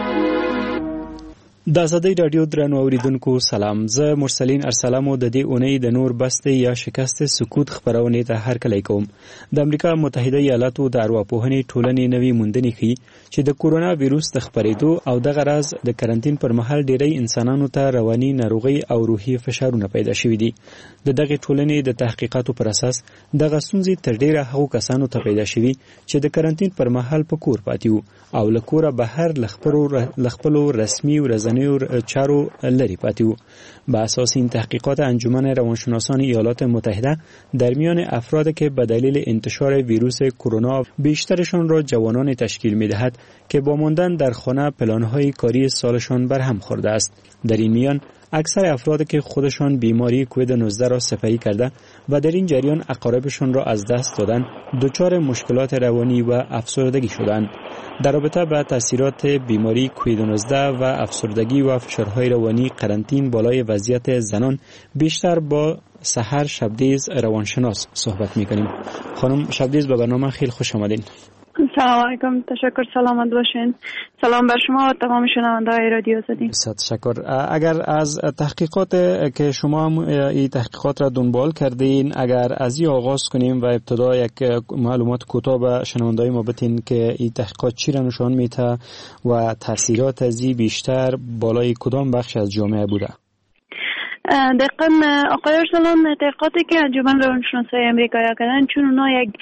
د ازادۍ رادیو درنو اوریدونکو سلام. زه مرسلین ارسلامو د دې اونۍ د نور بسته یا شکست سکوت خبرونه ته هرکلی کوم. د امریکا متحده ایالاتو د ارواپوهنې ټولنې نوې موندنې ښيي چې د کورونا ویروس د خپرېدو او دغه راز د کرنټین پر مهال ډېری انسانانو ته رواني ناروغي او روحي فشارونه پیدا شوي دي. د دغه ټولنې د تحقیقاتو پر اساس دغه ستونزې تر ډېره هغو کسانو ته پیدا شوي چې د کرنټین پر مهال په کور پاتې وو او له کوره بهر له خپلو رسمي ورځنیو چارو لري پاتې وو. به اساس این تحقیقات انجمن روانشناسان ایالات متحده در میان افراد که به دلیل انتشار ویروس کرونا بیشترشان را جوانان تشکیل می‌دهد که با ماندن در خانه پلان‌های کاری سالشان برهم خورده است. در این میان اکثر افراد که خودشان بیماری کووید 19 را سپری کرده و در این جریان اقاربشان را از دست دادن دچار مشکلات روانی و افسردگی شدند. در رابطه با تاثیرات بیماری کووید 19 و افسردگی و فشارهای روانی قرنطین بالای وضعیت زنان بیشتر با سحر شبدیز روانشناس صحبت می‌کنیم. خانم شبدیز به برنامه خیلی خوش آمدین. سلام علیکم، تشکر، سلامت باشین. سلام بر شما و تمام شنونده‌های رادیو آزادی. تشکر. اگر از تحقیقات که شما این تحقیقات را دنبال کردین، اگر از این آغاز کنیم و ابتدا یک معلومات کوتاه به شنونده‌های ما بدین که این تحقیقات چی را نشان میده و تاثیرات از این بیشتر بالای کدام بخش از جامعه بوده؟ دقیقا آقای ارسلان، تحقیقاتی که انجمن روانشناسای امریکایی کردن، چون اونا یک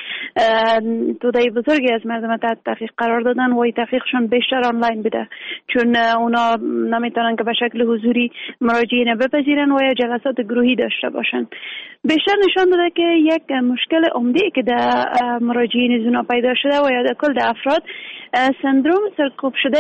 توده بزرگی از مردم تحت تحقیق قرار دادن و تحقیقشون بیشتر آنلاین بده، چون اونا نمیتونن که به شکل حضوری مراجعین بپذیرن و یا جلسات گروهی داشته باشن. بیشتر نشان داده که یک مشکل عمده که در مراجعین زونا پیدا شده و یا در کل در افراد سندروم سرکوب شده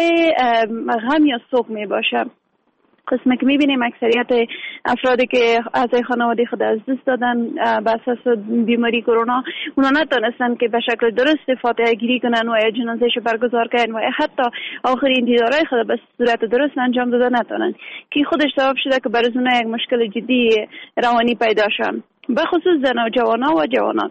غم یا سوگ می باشه. قسمی که میبینیم اکثریت افرادی که اعضای خانواده خود از دست دادن به اساس بیماری کرونا، اونا نتونستن که به شکل درست فاتحه گیری کنن و یا جنازه‌اش برگزار کنن و یا حتی آخرین دیدارهای خود به صورت درست انجام داده نتونن، که خودش سبب شده که برای اونا یک مشکل جدی روانی پیدا شد، به خصوص زن و جوانان.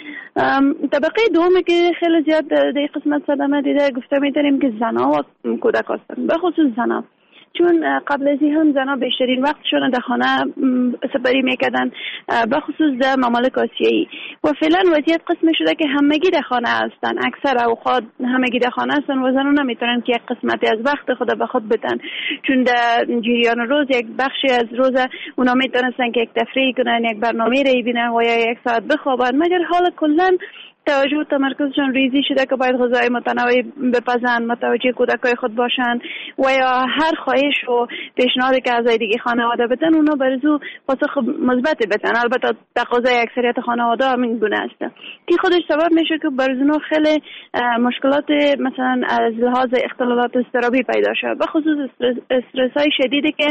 طبقه دومی که خیلی زیاد در قسمت صدمه دیده گفته میتونیم که زنها و کودک هستند، به خصوص زنها، چون قبل از این هم زنها بیشترین وقتشون در خانه سپری میکردن، به خصوص در ممالک آسیایی، و فعلا وضعیت قسمی شده که همگی در خانه هستن، اکثر اوقات همگی در خانه هستن و زنها نمیتونن که یک قسمتی از وقت خود به خود بدن، چون در جریان روز یک بخشی از روز اونا میتونستن که یک تفریح کنن، یک برنامه ری بینن و یا یک ساعت بخوابن، مگر حال کلا توجه و تمرکزشون ریزی شده که باید غذای متنوعی بپزن، متوجه کودکای خود باشن و یا هر خواهش و پیشنهادی که اعضای دیگه خانواده بدن اونا برزو پاسخ مثبت بدن. البته تقاضای اکثریت خانواده همین گونه است که خودش سبب میشه که برزو خیلی مشکلات مثلا از لحاظ اختلالات اضطرابی پیدا شه، به خصوص استرس‌های شدیدی که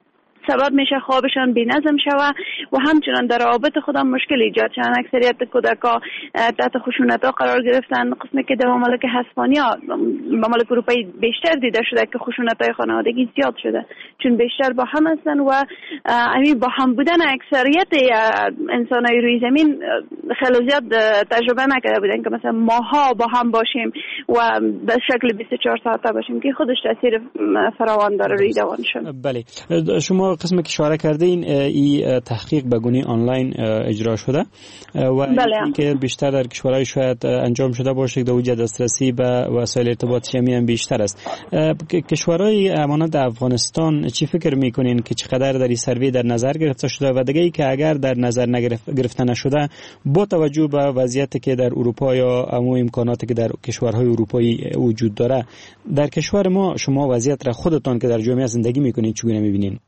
سبب میشه خوابشان بی‌نظم شوه و همچنان در روابط خودم مشکل ایجاد شدن. اکثریت کودکا تحت خشونت‌ها قرار گرفتن، قسمی که در ممالک اسپانیا، ممالک اروپایی بیشتر دیده شده که خشونت‌های خانوادگی زیاد شده، چون بیشتر با هم هستن و همین با هم بودن اکثریت انسان‌های روی زمین خیلی زیاد تجربه نکرده بودن که مثلا ماها با هم باشیم و به شکل 24 ساعته باشیم، که خودش تاثیر فراوان داره روی روانشون. بله، شما قسمی که اشاره کردین این تحقیق به گونه آنلاین اجرا شده و اینکه بیشتر در کشورهای شاید انجام شده باشه که اوج دسترسی به وسایل ارتباط جمعی هم بیشتر است. کشورهای امانت افغانستان چی فکر میکنین که چقدر در این سروی در نظر گرفته شده و دیگه ای که اگر در نظر گرفته نشده با توجه به وضعیتی که در اروپا یا عموم امکاناتی که در کشورهای اروپایی وجود داره، در کشور ما شما وضعیت را خودتان که در جامعه زندگی میکنین چگونه میبینین؟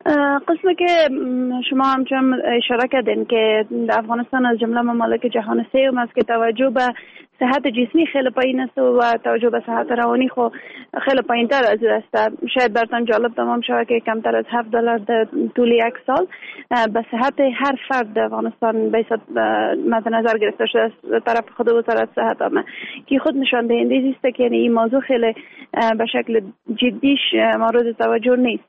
قسمی که شما همچنان اشاره کردین که افغانستان از جمله ممالک جهان سوم است که توجه به صحت جسمی خیلی پایین است و توجه به صحت روانی خو خیلی پایین تر از است. شاید براتون جالب تمام شود که کمتر از $7 در طول یک سال به صحت هر فرد در افغانستان بیشتر مد نظر گرفته شده از طرف خود وزارت صحت عامه، که خود نشان دهنده است که یعنی این موضوع خیلی به شکل جدیش مورد توجه نیست.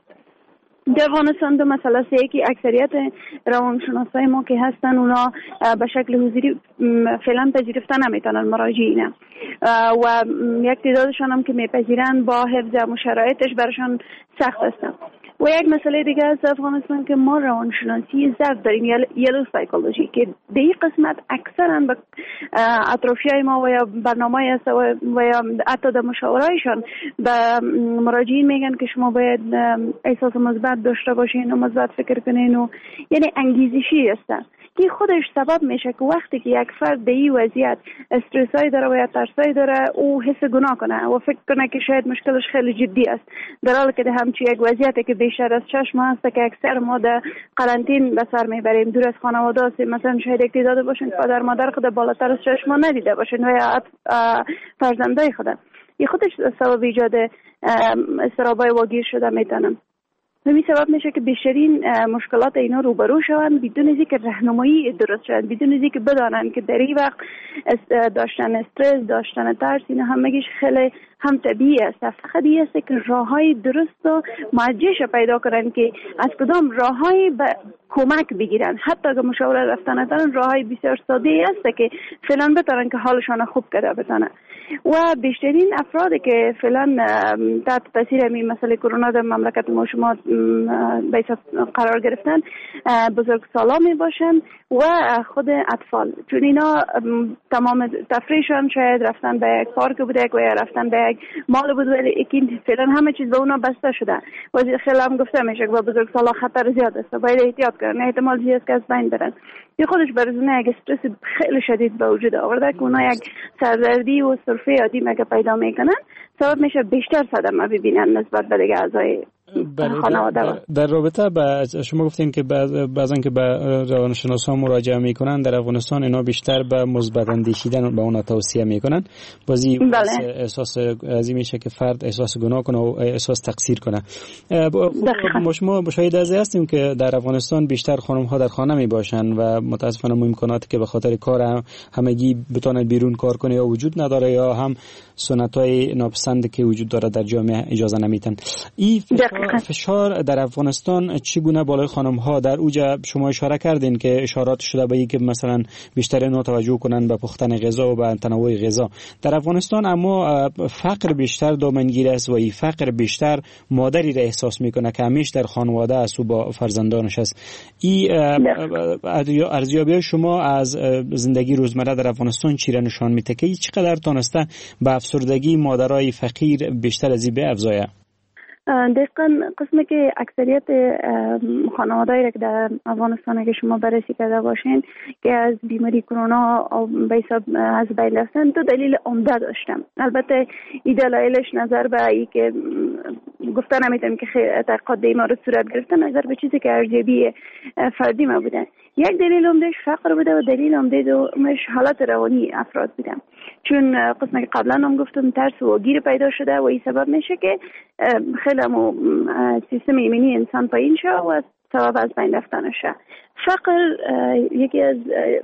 در افغانستان دو مسئله است، یکی اکثریت روانشناسای ما که هستن اونا به شکل حضوری فعلا پذیرفته نمیتونن مراجعین و یک تعدادشان هم که میپذیرن با حفظ شرایطش برشان سخت هستن. و یک مسئله دیگه از افغانستان که ما روانشناسی ضعف داریم، یلو سایکولوژی، که در این قسمت اکثرا به اطرافیای ما و یا برنامه‌ای است و یا حتی در مشاورهایشان به مراجعین میگن که شما باید احساس مثبت داشته باشین و مثبت فکر کنین و یعنی انگیزشی هستن، که خودش سبب میشه که وقتی که یک فرد به این وضعیت استرسایی داره و یا ترسایی داره او حس گناه کنه و فکر کنه که شاید مشکلش خیلی جدی است، در حالی که همچی یک وضعیتی که بیشتر از 6 ماه است که اکثر ما در قرنطین به سر میبریم، دور از خانواده هستیم، مثلا شاید یک تعداد باشن پدر مادر خود بالاتر از 6 ماه ندیده باشن و یا فرزندای خود، این خودش سبب ایجاد استرابای واگیر شده میتونم. همین سبب میشه که بیشترین مشکلات اینا روبرو شوند بدون از اینکه راهنمایی درست شود، بدون از اینکه بدانن که در این وقت داشتن استرس، داشتن ترس، اینا همگیش خیلی هم طبیعی است. فقط این است که راههای درست و موجهش پیدا کنن که از کدام راههای کمک بگیرن. حتی اگه مشاوره رفتن ندارن راههای بسیار ساده است که فعلا بتونن که حالشان خوب کرده بتونن. و بیشترین افرادی که فعلا تحت تاثیر همین مسئله کرونا در مملکت ما شما قرار گرفتن بزرگسالان می باشن و خود اطفال، چون اینا تمام تفریحشان شاید رفتن به یک پارک بوده و یا رفتن به یک مال بود، ولی اکین فعلا همه چیز به اونا بسته شده. وزیر خیلی هم گفته میشه که با بزرگسالان خطر زیاد است، باید احتیاط کنن، احتمال زیاد که از بین برن. این خودش برای یک استرس خیلی شدید به وجود آورده که اونا یک سردردی و سرفه عادی مگه پیدا میکنن، سبب میشه بیشتر صدمه ببینن نسبت به دیگه اعضای خانواده. در رابطه با شما گفتین که بعضن که به روانشناسان مراجعه میکنن در افغانستان اینا بیشتر به مثبت اندیشیدن به اونا توصیه میکنن، بازی احساس ازی میشه که فرد احساس گناه کنه و احساس تقصیر کنه. شما شاهد از هستیم که در افغانستان بیشتر خانم ها در خانه می باشن و متاسفانه امکاناتی که به خاطر کار همگی بتونن بیرون کار کنه یا وجود نداره یا هم سنت‌های ناپسند که وجود داره در جامعه اجازه نمیدن. این فشار در افغانستان چگونه بالای خانم ها در اوجا شما اشاره کردین که اشارات شده به اینکه مثلا بیشتر اینا توجه کنن به پختن غذا و به تنوع غذا در افغانستان، اما فقر بیشتر دامنگیر است و این فقر بیشتر مادری را احساس میکنه که همیشه در خانواده است و با فرزندانش است. این ارزیابی شما از زندگی روزمره در افغانستان چی را نشان میده که چقدر تونسته به افسردگی مادرای فقیر بیشتر از این بیفزایه؟ دقیقاً قسمی که اکثریت خانواده‌ای که در افغانستان که شما بررسی کرده باشین که از بیماری کرونا به حساب از بین رفتن، دو دلیل عمده داشتم. البته این دلایلش نظر به ای که گفتن نمیتونم که تحقیقات به این مورد صورت گرفته، نظر به چیزی که ارزیابی فردی ما بوده. یک دلیل عمدهش فقر بوده و دلیل عمده دومش حالت روانی افراد بوده، چون قسمی که قبلا هم گفتم ترس و گیر پیدا شده و این سبب میشه که خیلی سیستم ایمنی انسان پایین شه و سبب از بین رفتنش. فقر یکی از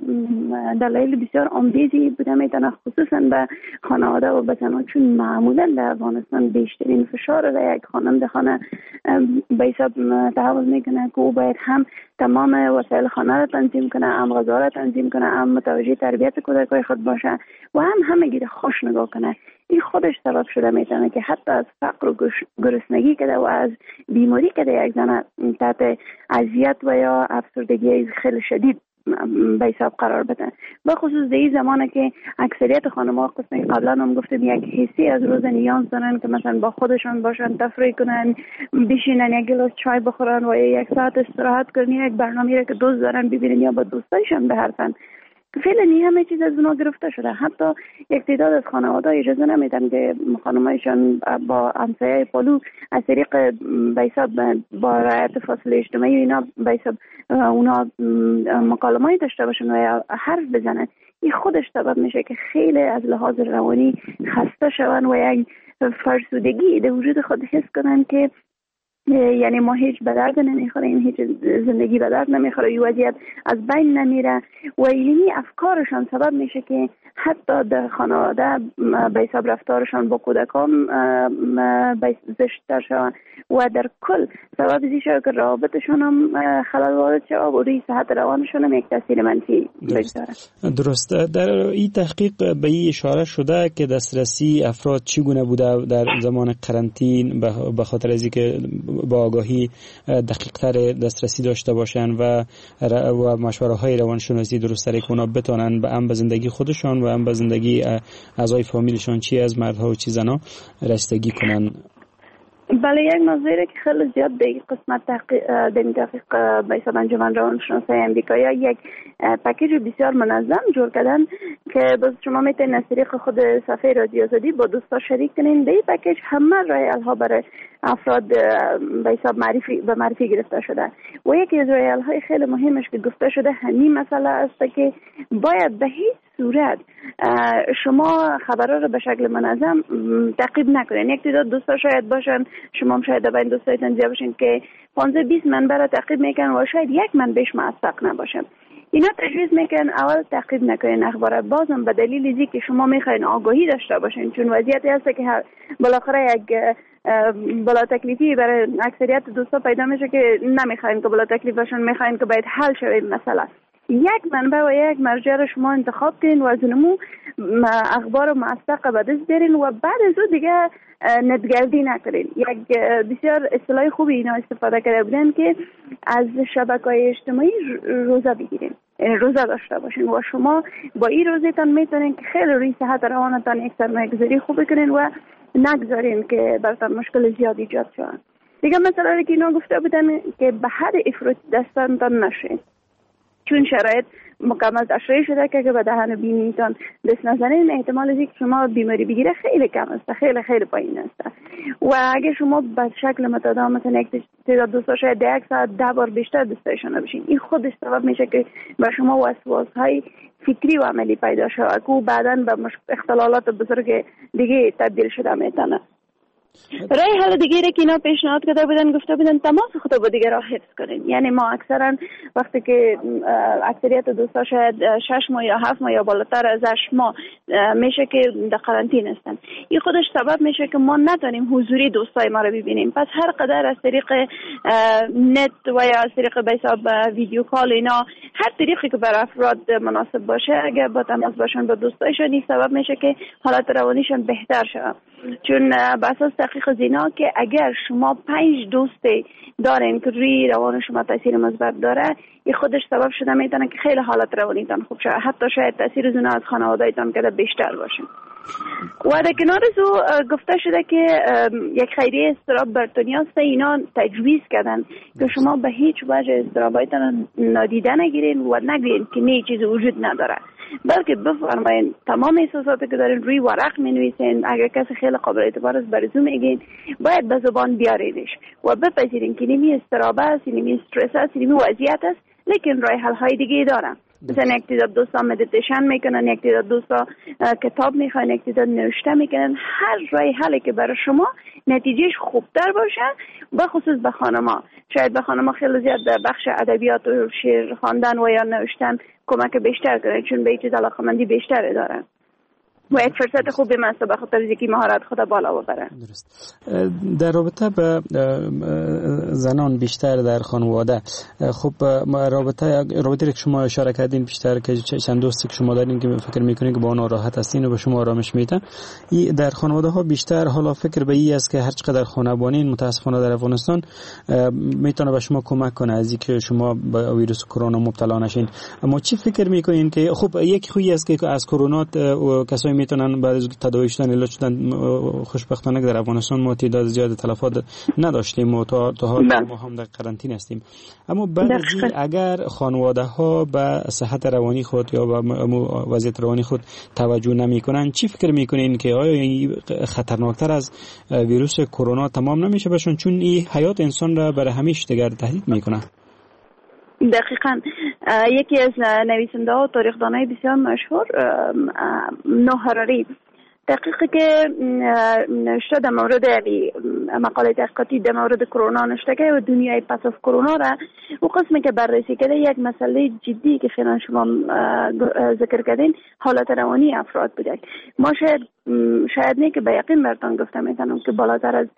دلایل بسیار عمده‌ای بوده میتونه خصوصا به خانواده و به زنان، چون معمولا در افغانستان بیشترین فشار را یک خانم خانه به حساب تحمل میکنه که او باید هم تمام وسایل خانه را تنظیم کنه، هم غذا را تنظیم کنه، هم متوجه تربیت کودکای خود باشه و هم همگی را خوش نگاه کنه. این خودش سبب شده میتونه که حتی از فقر و گرسنگی کده و از بیماری کده یک زن تحت اذیت و یا افسردگی خیلی شدید به حساب قرار بدن. به خصوص در این زمانه که اکثریت خانم‌ها قسمی قبلا هم گفتم یک حسی از روز نیاز دارن که مثلا با خودشان باشن، تفریح کنن، بشینن، یک گلاس چای بخورن و یک ساعت استراحت کنن، یک برنامه‌ای را که دوست دارن ببینن یا با دوستایشان بحرفن. فعلا همه چیز از اونا گرفته شده. حتی یک تعداد از خانواده‌ها اجازه نمیدن که خانمایشان با همسایه پالو از طریق به حساب با رعایت فاصله اجتماعی اینا به حساب اونا مکالمه‌ای داشته باشن و حرف بزنن. این خودش سبب میشه که خیلی از لحاظ روانی خسته شون و یک فرسودگی در وجود خود حس کنن که یعنی ما هیچ به درد نمیخوریم، هیچ زندگی به درد نمیخوره، این وضعیت از بین نمیره و یعنی افکارشان سبب میشه که حتی در خانواده به حساب رفتارشان با کودکان زشت‌تر شوند و در کل سبب میشه که روابطشان هم خلل وارد شود و روی صحت روانشان هم یک تاثیر منفی بگذاره. درست. در این تحقیق به این اشاره شده که دسترسی افراد چگونه بوده در زمان قرنطین به خاطر از اینکه با آگاهی دقیق‌تر دسترسی داشته باشن و مشوره‌های روانشناسی درست‌تری که اونا بتونن به هم به زندگی خودشان و هم به زندگی اعضای فامیلشان چی از مردها و چی زنا رسیدگی کنن. بله، یک موضوعی که خیلی زیاد در این قسمت تحقیق به حساب انجمن روانشناسای امریکایی یک پکیج بسیار منظم جور کردن که باز شما میتونید از طریق خود صفحه رادیو آزادی با دوستا شریک کنین. در این پکیج همه رایل ها برای افراد به حساب معرفی گرفته شده و یکی از رایل های خیلی مهمش که گفته شده همین مسئله است که باید به هیچ صورت شما خبرها رو به شکل منظم تعقیب نکنین. یک تعداد دوستا شاید باشن، شما هم شاید با این دوستایتون زیاد باشین که 15-20 منبع رو تعقیب میکنن و شاید یک منبعش موثق نباشه. اینا تجویز میکنن اول تعقیب نکنین اخبار. بازم به دلیل اینکه که شما میخواین آگاهی داشته باشین، چون وضعیتی هست که بالاخره یک بلا تکلیفی برای اکثریت دوستا پیدا میشه که نمیخواین که بلا تکلیف باشن، میخواین که باید حل شود مسئله. یک منبع و یک مرجع رو شما انتخاب کنین و از اونمو اخبار موثق به دست بیارین و بعد از اون دیگه نتگردی نکنین. یک بسیار اصطلاح خوبی اینا استفاده کرده بودن که از شبکه‌های اجتماعی روزه بگیرین، روزه داشته باشین و شما با این روزتان میتونین که خیلی روی صحت روانتان یک سرمایه‌گذاری خوب کنین و نگذارین که براتون مشکل زیاد ایجاد شود. دیگه مثلا که اینا گفته بودن که به حد افراط دستتان نشین، چون شرایط مکمل تشریح شده که به دهن بینیتان دست نزنین، احتمال از اینکه شما بیماری بگیره خیلی کم است، خیلی پایین است. و اگه شما به شکل متداوم مثلا یک تعداد دوستا شاید 1 ساعت 10 بار بیشتر دستشون بشین، این خودش سبب میشه که به شما وسواس‌های فکری و عملی پیدا شود که بعداً به اختلالات بزرگ دیگه تبدیل شده میتونه. رای حل دیگه که اینا پیشنهاد کرده بودن، گفته بودن تماس خود با دیگه را حفظ کنین. یعنی ما اکثرا وقتی که اکثریت دوستا شاید 6 ماه یا 7 ماه یا بالاتر از 8 ماه میشه که در قرنطینه هستن، این خودش سبب میشه که ما نتونیم حضوری دوستای ما رو ببینیم. پس هر قدر از طریق نت و یا از طریق به حساب ویدیو کال اینا هر طریقی که برای افراد مناسب باشه اگر با تماس باشن با دوستایشون، این سبب میشه که حالت روانیشون بهتر شه. چون به اساس تحقیق زینا که اگر شما 5 دوست دارین که روی روان شما تاثیر مثبت داره، این خودش سبب شده میتونه که خیلی حالت روانیتان خوب شه، حتی شاید تاثیر زونه از خانواده‌تان که بیشتر باشه. و در کنار زو گفته شده که یک خیریه اضطراب برطانیه است، اینا تجویز کردن که شما به هیچ وجه اضطرابایتان نادیده نگیرین و نگین که نه چیزی وجود نداره، بلکه بفرمایین تمام احساساتی که دارین روی ورق می‌نویسین. اگر کسی خیلی قابل اعتبار است برزو میگین، باید به زبان بیارینش و بپذیرین که نمی اضطراب است، نمی استرس است، نمی وضعیت است، لیکن راه حل های دیگه دارن. مثلا یک تعداد دوستا مدیتیشن میکنن، یک تعداد دوستا کتاب میخوان، یک تعداد نوشته میکنن. هر راه حلی که برای شما نتیجهش خوبتر باشه، بخصوص به خانما. شاید به خانما خیلی زیاد در بخش ادبیات و شعر خواندن و یا نوشتن کمک بیشتر کنه، چون به این چیز علاقه‌مندی بیشتر دارن و یک فرصت خوبی مثلا به خاطر اینکه مهارت خود بالا ببره. درست. در رابطه به زنان بیشتر در خانواده، خب رابطه که شما اشاره کردین بیشتر که چند دوستی که شما دارین که فکر میکنین که با اون راحت هستین و به شما آرامش میدن، در خانواده ها بیشتر حالا فکر به این است که هر چقدر خانوادگان متاسفانه در افغانستان میتونه به شما کمک کنه از اینکه شما به ویروس کرونا مبتلا نشین. اما چی فکر میکنین که خب یک خویی است که از کرونا کسایی میتونن بعد از تداوی شدن علاج شدن؟ خوشبختانه در افغانستان ما تعداد زیاد تلفات نداشتیم و تا حال ما هم در قرنطینه هستیم. اما بعد از این اگر خانواده ها به صحت روانی خود یا به وضعیت روانی خود توجه نمیکنن، چی فکر میکنین که آیا این خطرناکتر از ویروس کرونا تمام نمیشه بشون، چون این حیات انسان را برای همیشه دیگر تهدید میکنه؟ دقیقاً. یکی از نویسنده ها و تاریخ‌دانای بسیار مشهور نوح هراری تحقیقی که نوشته در مورد مقاله تحقیقاتی در مورد کرونا نوشته که و دنیای پس از کرونا را و قسمی که بررسی کرده، یک مسئله جدی که فعلا شما ذکر کردین حالت روانی افراد بوده. ما شاید نه که به یقین براتون گفته میتونم که بالاتر از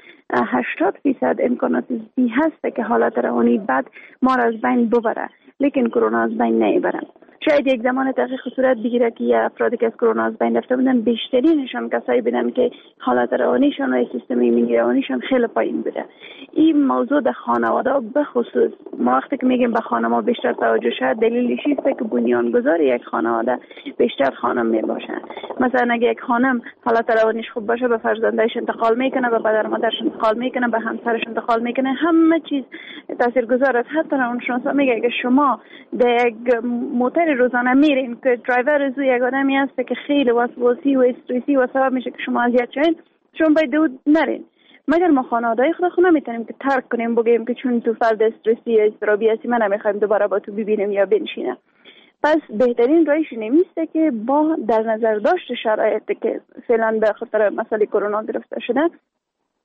80% امکانات زی هست که حالت روانی بد ما را از بین ببره، لیکن کرونا از بین نمیبره. شاید یک زمان تحقیق صورت بگیره که افرادی که از کرونا از بین رفته بودن بیشترینشان کسایی بودن که حالت روانیشان و سیستم ایمنی روانیشان خیلی پایین بوده. این موضوع در خانواده به خصوص ما وقتی که میگیم به خانواده بیشتر توجه شد، دلیلش اینه که بنیانگذار یک خانواده بیشتر خانم میباشه. مثلا اگه یک خانم حالت روانیش خوب باشه، به فرزندش انتقال میکنه، به پدر مادرش انتقال میکنه، به همسرش انتقال میکنه، همه چیز تاثیرگذار است. حتی روانشناسا میگه که شما در یک موتور روزانه میرین که درایور از یک آدمی هست که خیلی وسواسی و استرسی و سبب میشه که شما اذیت شین، شما باید دود نرین. مگر ما خانواده‌ای خود نمیتونیم که ترک کنیم بگیم که چون تو فرد استرسی یا اضطرابی هستی ما نمیخوایم دوباره با تو ببینیم یا بنشینه. پس بهترین راهش نمیسته که با در نظر داشت شرایطی که فعلا به خاطر مسئله کرونا گرفته شده،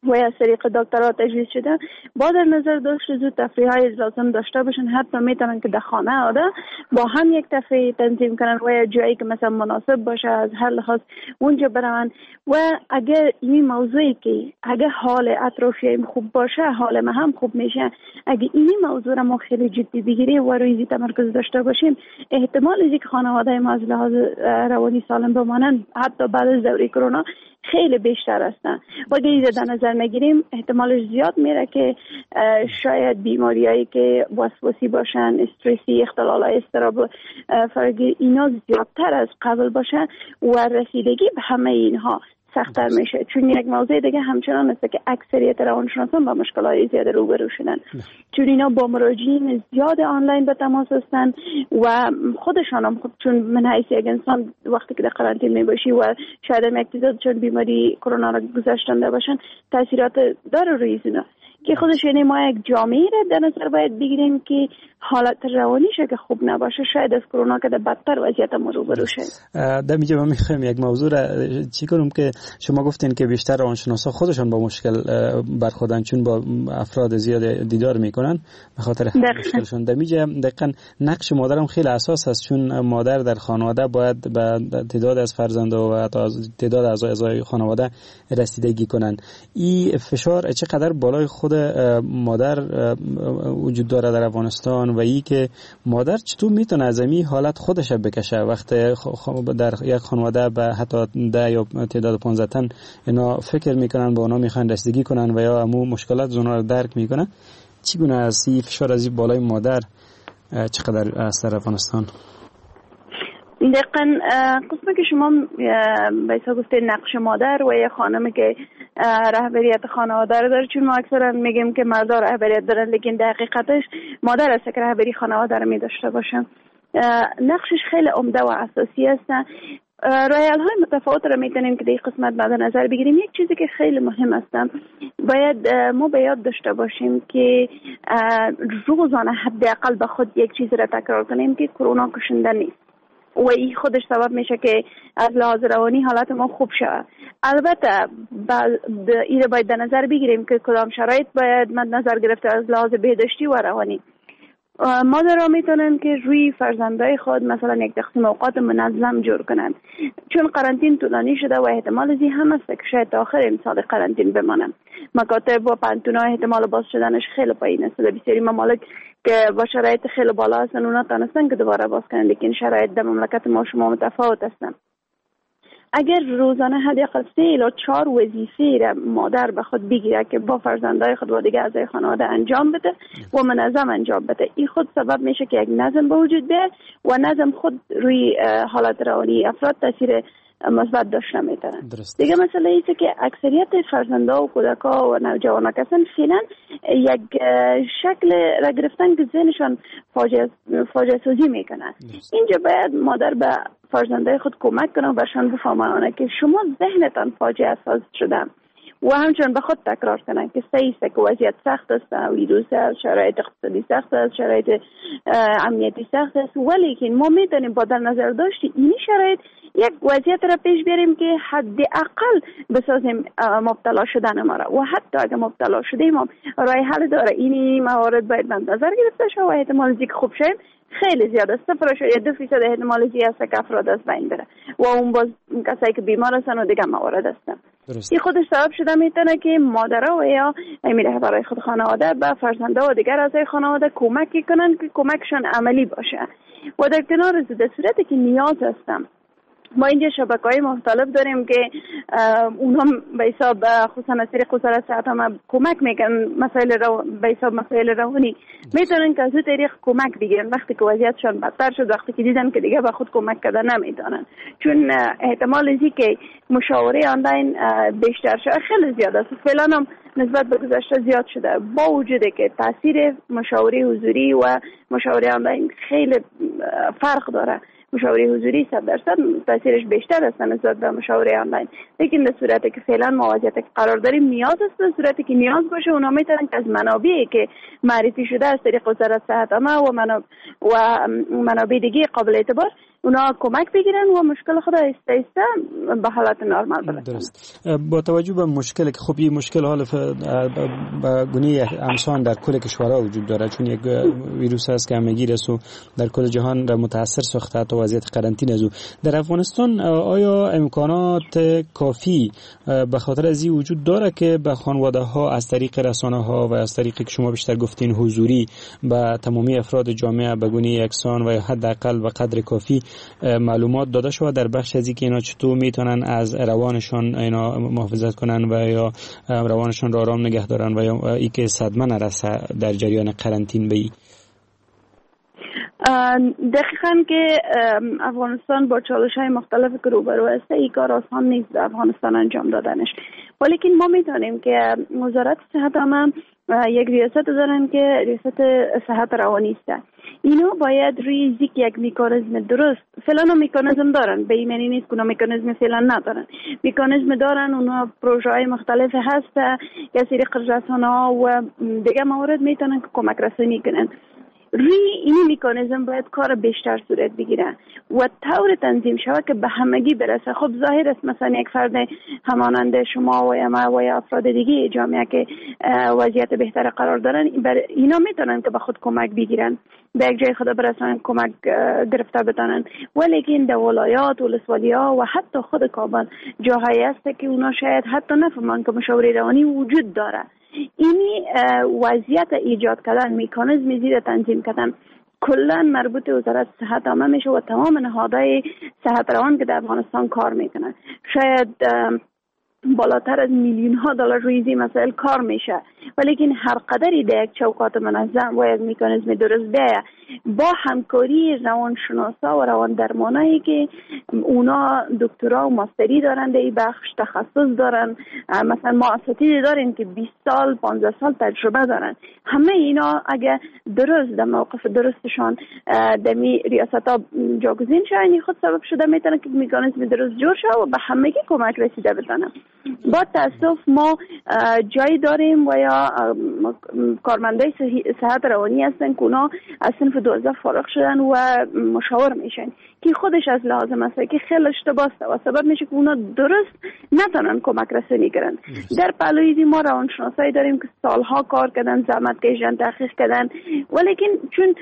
و از طریق دکترها تجویز شده با در نظر داشت زود تفریح‌های لازم داشته باشن. حتی میتونن که در خانه آده با هم یک تفریح تنظیم کنن و جایی که مثلا مناسب باشه از هر لحاظ اونجا برن. و اگر این موضوعی که اگر حال اطرافیان خوب باشه حال ما هم خوب میشه، اگر این موضوع را ما خیلی جدی بگیریم و روی تمرکز داشته باشیم احتمال اینکه خانواده ما از لحاظ روانی سالم بمانن حتی بعد از دوره کرونا خیلی بیشتر هستن. و اگر در نظر نگیریم احتمالش زیاد میره که شاید بیماریایی که وسواسی باشن، استرسی، اختلال اضطراب فرگیر اینا زیادتر از قبل باشن و رسیدگی به همه اینها سخت‌تر میشه. چون یک موضوع دیگه همچنان است که اکثریت روانشناسان با مشکلات زیاد روبرو شدن، چون اینا با مراجعین زیاد آنلاین به تماس هستن و خودشان هم چون من حیث یک انسان وقتی که در قرنطینه میباشی و شاید هم اقتصاد چون بیماری کرونا را گذشتنده باشن تاثیرات داره روی اینا که خودش. یعنی ما یک جامعه را در نظر باید بگیریم که حالت روانیش که خوب نباشه شاید از کرونا که در بدتر وضعیت ما روبرو شه. در اینجا من میخوایم یک موضوع را چی کنم که شما گفتین که بیشتر روانشناسا خودشان با مشکل برخوردن چون با افراد زیاد دیدار میکنن به خاطر مشکلشون. در اینجا دقیقاً نقش مادرم خیلی اساس است چون مادر در خانواده باید به تعداد از فرزندان و تعداد اعضای خانواده رسیدگی کنن. این فشار چقدر بالای خود مادر وجود داره در افغانستان و ای که مادر چطور میتونه از این حالت خودش بکشه وقتی در یک خانواده به حتی 10 یا تعداد 15 تن اینا فکر میکنن با اونا میخوان رسیدگی کنن و یا همون مشکلات اونا رو درک میکنن. چگونه است این فشار از بالای مادر چقدر است در افغانستان؟ دقیقاً قسمه که شما بایسا گفته نقش مادر و یه خانمی که رهبریت خانواده رو داره، چون ما اکثرا میگیم که مردا رهبریت دارن لیکن در حقیقتش مادر است که رهبری خانواده رو میداشته باشه. نقشش خیلی عمده و اساسی است. رایل های متفاوت رو میتونیم که در این قسمت بعد نظر بگیریم. یک چیزی که خیلی مهم است باید ما به یاد داشته باشیم که روزانه حداقل به خود یک چیز را تکرار کنیم که کرونا کشنده نیست و این خودش سبب میشه که از لحاظ روانی حالت ما خوب شود. البته این باید در نظر بگیریم که کدام شرایط باید مد نظر گرفته از لحاظ بهداشتی و روانی. مادرها میتونن که روی فرزندای خود مثلا یک تقسیم اوقات منظم جور کنن، چون قرنطین طولانی شده و احتمال ازی هم است که شاید تا آخر امسال قرنطین بمانن. مکاتب و پانتون‌ها احتمال باز شدنش خیلی پایین است. بسیاری ممالک که با شرایط خیلی بالا هستن اونا تونستن که دوباره باز کنن، لیکن شرایط در مملکت ما شما متفاوت هستن. اگر روزانه حداقل 3 الی 4 وظیفه را مادر به خود بگیره که با فرزندای خود و دیگه اعضای خانواده انجام بده و منظم انجام بده، این خود سبب میشه که یک نظم به وجود بیاد و نظم خود روی حالت روانی افراد تاثیر مثبت داشته میتونن. دیگه مسئله ایست که اکثریت فرزندا و کودکا و نوجوانان کسان فعلا یک شکل را گرفتن که ذهنشان فاجعه سازی میکنن. اینجا باید مادر به فرزندای خود کمک کنه و برشان بفهمانه که شما ذهنتان فاجعه ساز شده و همچنان به خود تکرار کنن که صحیح است که وضعیت سخت است، ویروس است، شرایط اقتصادی سخت است، شرایط امنیتی سخت است، ولی ما میتونیم با در نظر داشتی این شرایط یک وضعیت را پیش بیاریم که حداقل بسازیم مبتلا شدن ما را و حتی اگر مبتلا شدیم راه حل داره. این موارد باید در نظر گرفته شود و احتمال زیاد خوب شیم خیلی زیاد است. 0.2% احتمال زیاد است که افراد از بین بره و اون باز کسایی که بیمار هستن و دیگه موارد هستن. این خودش سبب شده میتونه که مادرها و یا امیره برای خود خانواده به فرزنده و دیگر اعضای خانواده کمک کنن که کمکشان عملی باشه و در کنار در صورتی که نیاز هستن. ما اینجا شبکه‌های مختلف داریم که اونها به حساب خصوصا از طریق وزارت صحت هم کمک میکنن به حساب مسائل روانی میتونن که از اون طریق کمک بگیرن وقتی که وضعیتشان بدتر شد، وقتی که دیدن که دیگه به خود کمک کردن نمیتونن. چون احتمال ازی که مشاوره آنلاین بیشتر شده خیلی زیاد است. فعلا هم نسبت به گذشته زیاد شده با وجودی که تاثیر مشاوره حضوری و مشاوره آنلاین خیلی فرق داره. مشاوره حضوری 100% تاثیرش بیشتر است نسبت به مشاوره آنلاین، لیکن در صورتی که فعلا موضوعیت قرار داریم نیاز است. در صورتی که نیاز باشه اونا میتونن که از منابعی که معرفی شده از طریق وزارت صحت عامه و منابع دیگه قابل اعتبار اونا کمک بگیرن و مشکل خود آهسته آهسته به حالت نرمال برسن. درست. با توجه به مشکلی که خب این مشکل حال به گونه امسان در کل کشورها وجود داره، چون یک ویروس است که همگیر است و در کل جهان را متاثر ساخته حتی وضعیت قرنطینه است. در افغانستان آیا امکانات کافی به خاطر از این وجود داره که به خانواده ها از طریق رسانه ها و از طریق که شما بیشتر گفتین حضوری به تمامی افراد جامعه به گونه یکسان و حداقل به قدر کافی معلومات داده شود در بخش از اینکه اینا چطور میتونن از روانشان اینا محافظت کنن و یا روانشان را آرام نگه دارن و یا ای که صدمه نرسه در جریان قرنطینه بی؟ دقیقاً که افغانستان با چالش‌های مختلف که روبرو است، این کار آسان نیست در افغانستان انجام دادنش، ولیکن ما می‌دانیم که وزارت صحت هم یک ریاست دارن که ریاست صحت روانی است. اینو باید روی یک میکانیزم درست، فعلا میکانیزم دارن، به این معنی نیست که میکانیزم فعلا ندارن، میکانیزم دارن، اونا پروژه‌های مختلف هست که طریق رسانه‌ها و دیگه موارد میتونن که کمک رسانی کنن. روی این میکانیزم باید کار بیشتر صورت بگیره و طور تنظیم شود که به همگی برسه. خب ظاهر است مثلا یک فرد همانند شما و ما و افراد دیگه جامعه که وضعیت بهتر قرار دارن، اینا میتونن که به خود کمک بگیرن، به یک جای خود برسن، کمک گرفته بتونن، ولیکن در ولایات و ولسوالی‌ها و حتی خود کابل جاهایی است که اونا شاید حتی نفهمن که مشاوره روانی وجود داره. اینی وضعیت ایجاد کردن، میکانیزم زیر تنظیم کردن کلا مربوط به وزارت صحت عامه میشه و تمام نهادهای صحت روان که در افغانستان کار میکنن. شاید بالاتر از میلیون ها دلار روی این مسائل کار میشه، ولیکن هر قدری در یک چوکات منظم و یک میکانیزم درست بیاید با همکاری روانشناسا و روان درمانایی که اونا دکترا و ماستری دارن در این بخش، تخصص دارن، مثلا ما اساتید داریم که 20 سال 15 سال تجربه دارن. همه اینا اگه درست در موقف درستشان در ریاست ها جاگزین شدن، خود سبب شده میتونه که میکانیزم درست جور شه و به همگی کمک رسیده بتونه. با تاسف ما جایی داریم و یا کارمندای صحت روانی هستن که اونا از صنف 12 فارغ شدن و مشاور میشن که خودش از لحاظ مسلکی خیلی اشتباه است و سبب میشه که اونا درست نتونن کمک رسانی کنن. در پلوی ما روانشناسایی داریم که سالها کار کردن، زحمت کشیدن، تحقیق کردن، ولیکن چون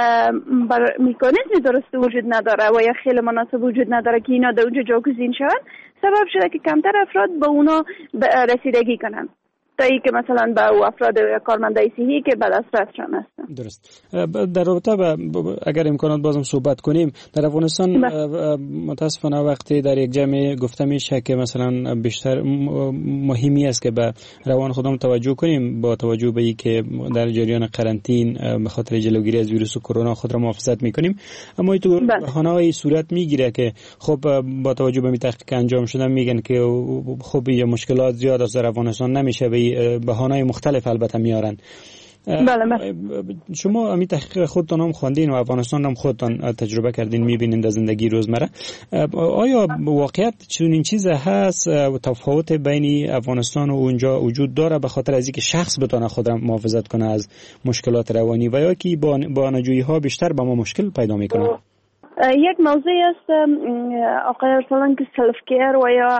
میکانیزم درست وجود نداره و یا خیلی مناسب وجود نداره که اینا در اونجا جاگزین شون، سبب شده که کمتر افراد به اونا رسیدگی کنن تا ای که مثلا به افراد کارمندای صحی که به دسترسشان هستن. درست. در رابطه اگر امکانات بازم صحبت کنیم، در افغانستان متاسفانه وقتی در یک جمع گفته میشه که مثلا بیشتر مهمی است که به روان خودمون توجه کنیم با توجه به اینکه در جریان قرنطینه به خاطر جلوگیری از ویروس کرونا خود را محافظت میکنیم، اما تو بهانه‌ای صورت میگیره که خب با توجه به تحقیق که انجام شده میگن که خب یه مشکلات زیاد از افغانستان نمیشه، به بهانه‌های مختلف البته میارن. بله. شما امی تحقیق خودتان هم خواندین و افغانستان هم خودتان تجربه کردین، میبینین در زندگی روزمره. آیا واقعیت چنین چیز هست و تفاوت بین افغانستان و اونجا وجود داره به خاطر از اینکه شخص بتونه خود را محافظت کنه از مشکلات روانی و یا که با نجویی ها بیشتر با ما مشکل پیدا میکنه؟ یک موضوعی است آقای ارسلان که سلف کیر و یا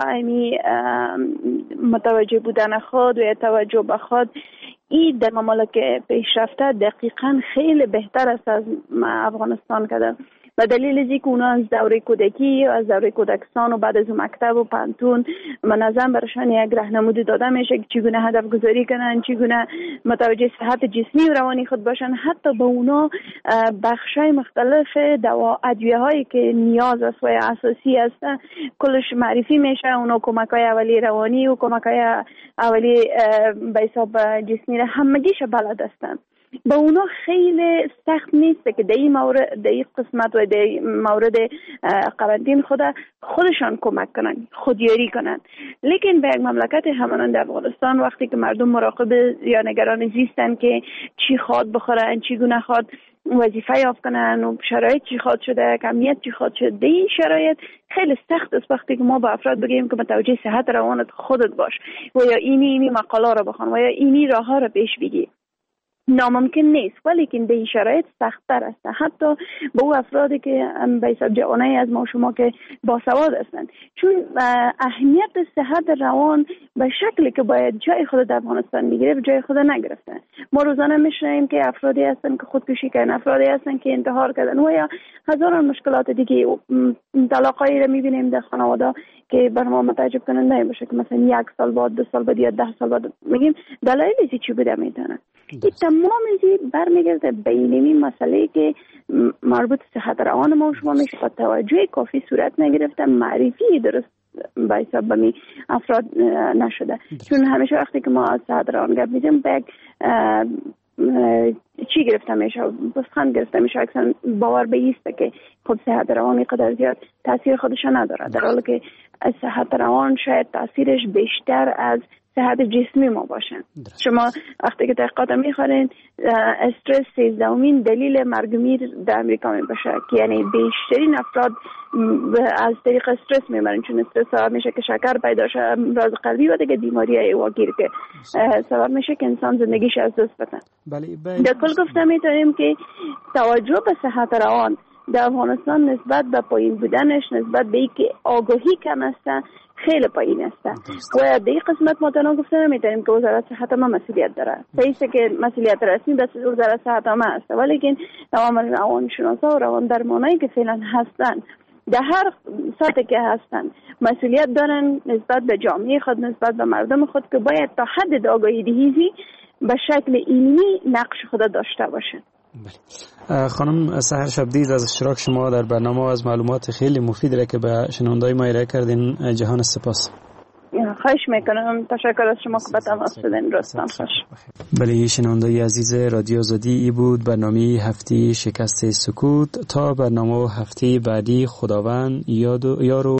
متوجه بودن خود و یا توجه به خود، این در ممالک پیشرفته دقیقاً خیلی بهتر است از افغانستان کردن. و دلیل از اینکه اونا از دوره کودکی از دوره کودکستان و بعد از مکتب و پانتون منظم برشان یک راهنمایی داده میشه که چگونه هدف گذاری کنن، چگونه متوجه صحت جسمی و روانی خود باشن. حتی به اونا بخشای مختلف دوا ادویه هایی که نیاز است و اساسی است کلش معرفی میشه. اونا کمک های اولیه روانی و کمک های اولیه به حساب جسمی همگیش بلد هستن. با اونا خیلی سخت نیست که در این مورد، در این قسمت و در مورد قرنطینه خودشان کمک کنن، خودیاری کنن. لیکن به یک مملکت همانند افغانستان وقتی که مردم مراقب یا نگران زیستن که چی خواد بخورن، چگونه خواد وظیفه یافت کنن و شرایط چی خواد شده، کمیت چی خواد شده، در این شرایط خیلی سخت است وقتی که ما با افراد بگیم که متوجه صحت روانت خودت باش و یا اینی مقاله را بخوان و یا اینی راه ها را پیش بگی. ناممکن نیست، ولی که در این شرایط سخت‌تر است. حتی به او افرادی که به حساب جوانای از ما شما که باسواد هستند، چون اهمیت صحت روان به شکلی که باید جای خود در افغانستان بگیره به جای خود نگرفته. ما روزانه میشنویم که افرادی هستند که خودکشی کردن، افرادی هستند که انتحار کردن و یا هزاران مشکلات دیگه. طلاقایی رو میبینیم در خانواده که بر ما متعجب کننده نمیشه که مثلا 1 سال بعد 2 سال بعد یا 10 سال بعد میگیم دلایلی چی بوده میتونه. این تمام چیز برمیگرده به این مسئله که مربوط صحت روان ما شما میشه با توجه کافی صورت نگرفته، معرفی درست به حساب بمی افراد نشده. چون همیشه وقتی که ما از صحت روان گپ میزنیم به یک چی گرفته میشه، بسخند گرفته میشه، اکثر باور به ایسته که خب صحت روانی قدر زیاد تاثیر خودش نداره، در حالی که صحت روان شاید تاثیرش بیشتر از صحت جسمی ما باشه. شما وقتی که تحقیقات میخورین استرس 13مین دلیل مرگ میر در امریکا میباشه که یعنی بیشترین افراد از طریق استرس میمرن، چون استرس سبب میشه که شکر پیدا شه، امراض قلبی و دیگه بیماری ایواگیر که سبب میشه که انسان زندگیش از دست بده. در کل گفته میتونیم که توجه به صحت روان در افغانستان نسبت به پایین بودنش، نسبت به اینکه آگاهی کم است، خیلی پایین است. و در این قسمت ما تنها گفته نمیتونیم که وزارت صحت ما مسئولیت داره. صحیحه که مسئولیت رسمی بس وزارت صحت ما است، ولی که تمام روانشناسا و روان درمانایی که فعلا هستن در هر سطحی که هستن مسئولیت دارن نسبت به جامعه خود، نسبت به مردم خود که باید تا حد آگاهی دهی به شکل علمی نقش خود داشته باشن. خانم سحر شبدیز از اشتراک شما در برنامه و از معلومات خیلی مفید را که به شنوندای ما ارائه کردین جهان سپاس. خواهش میکنم، تشکر از شما که به تماس شدین. روزتان خوش. بله، شنوندای عزیز رادیو آزادی ای بود برنامه هفته شکست سکوت. تا برنامه هفته بعدی خداوند یار و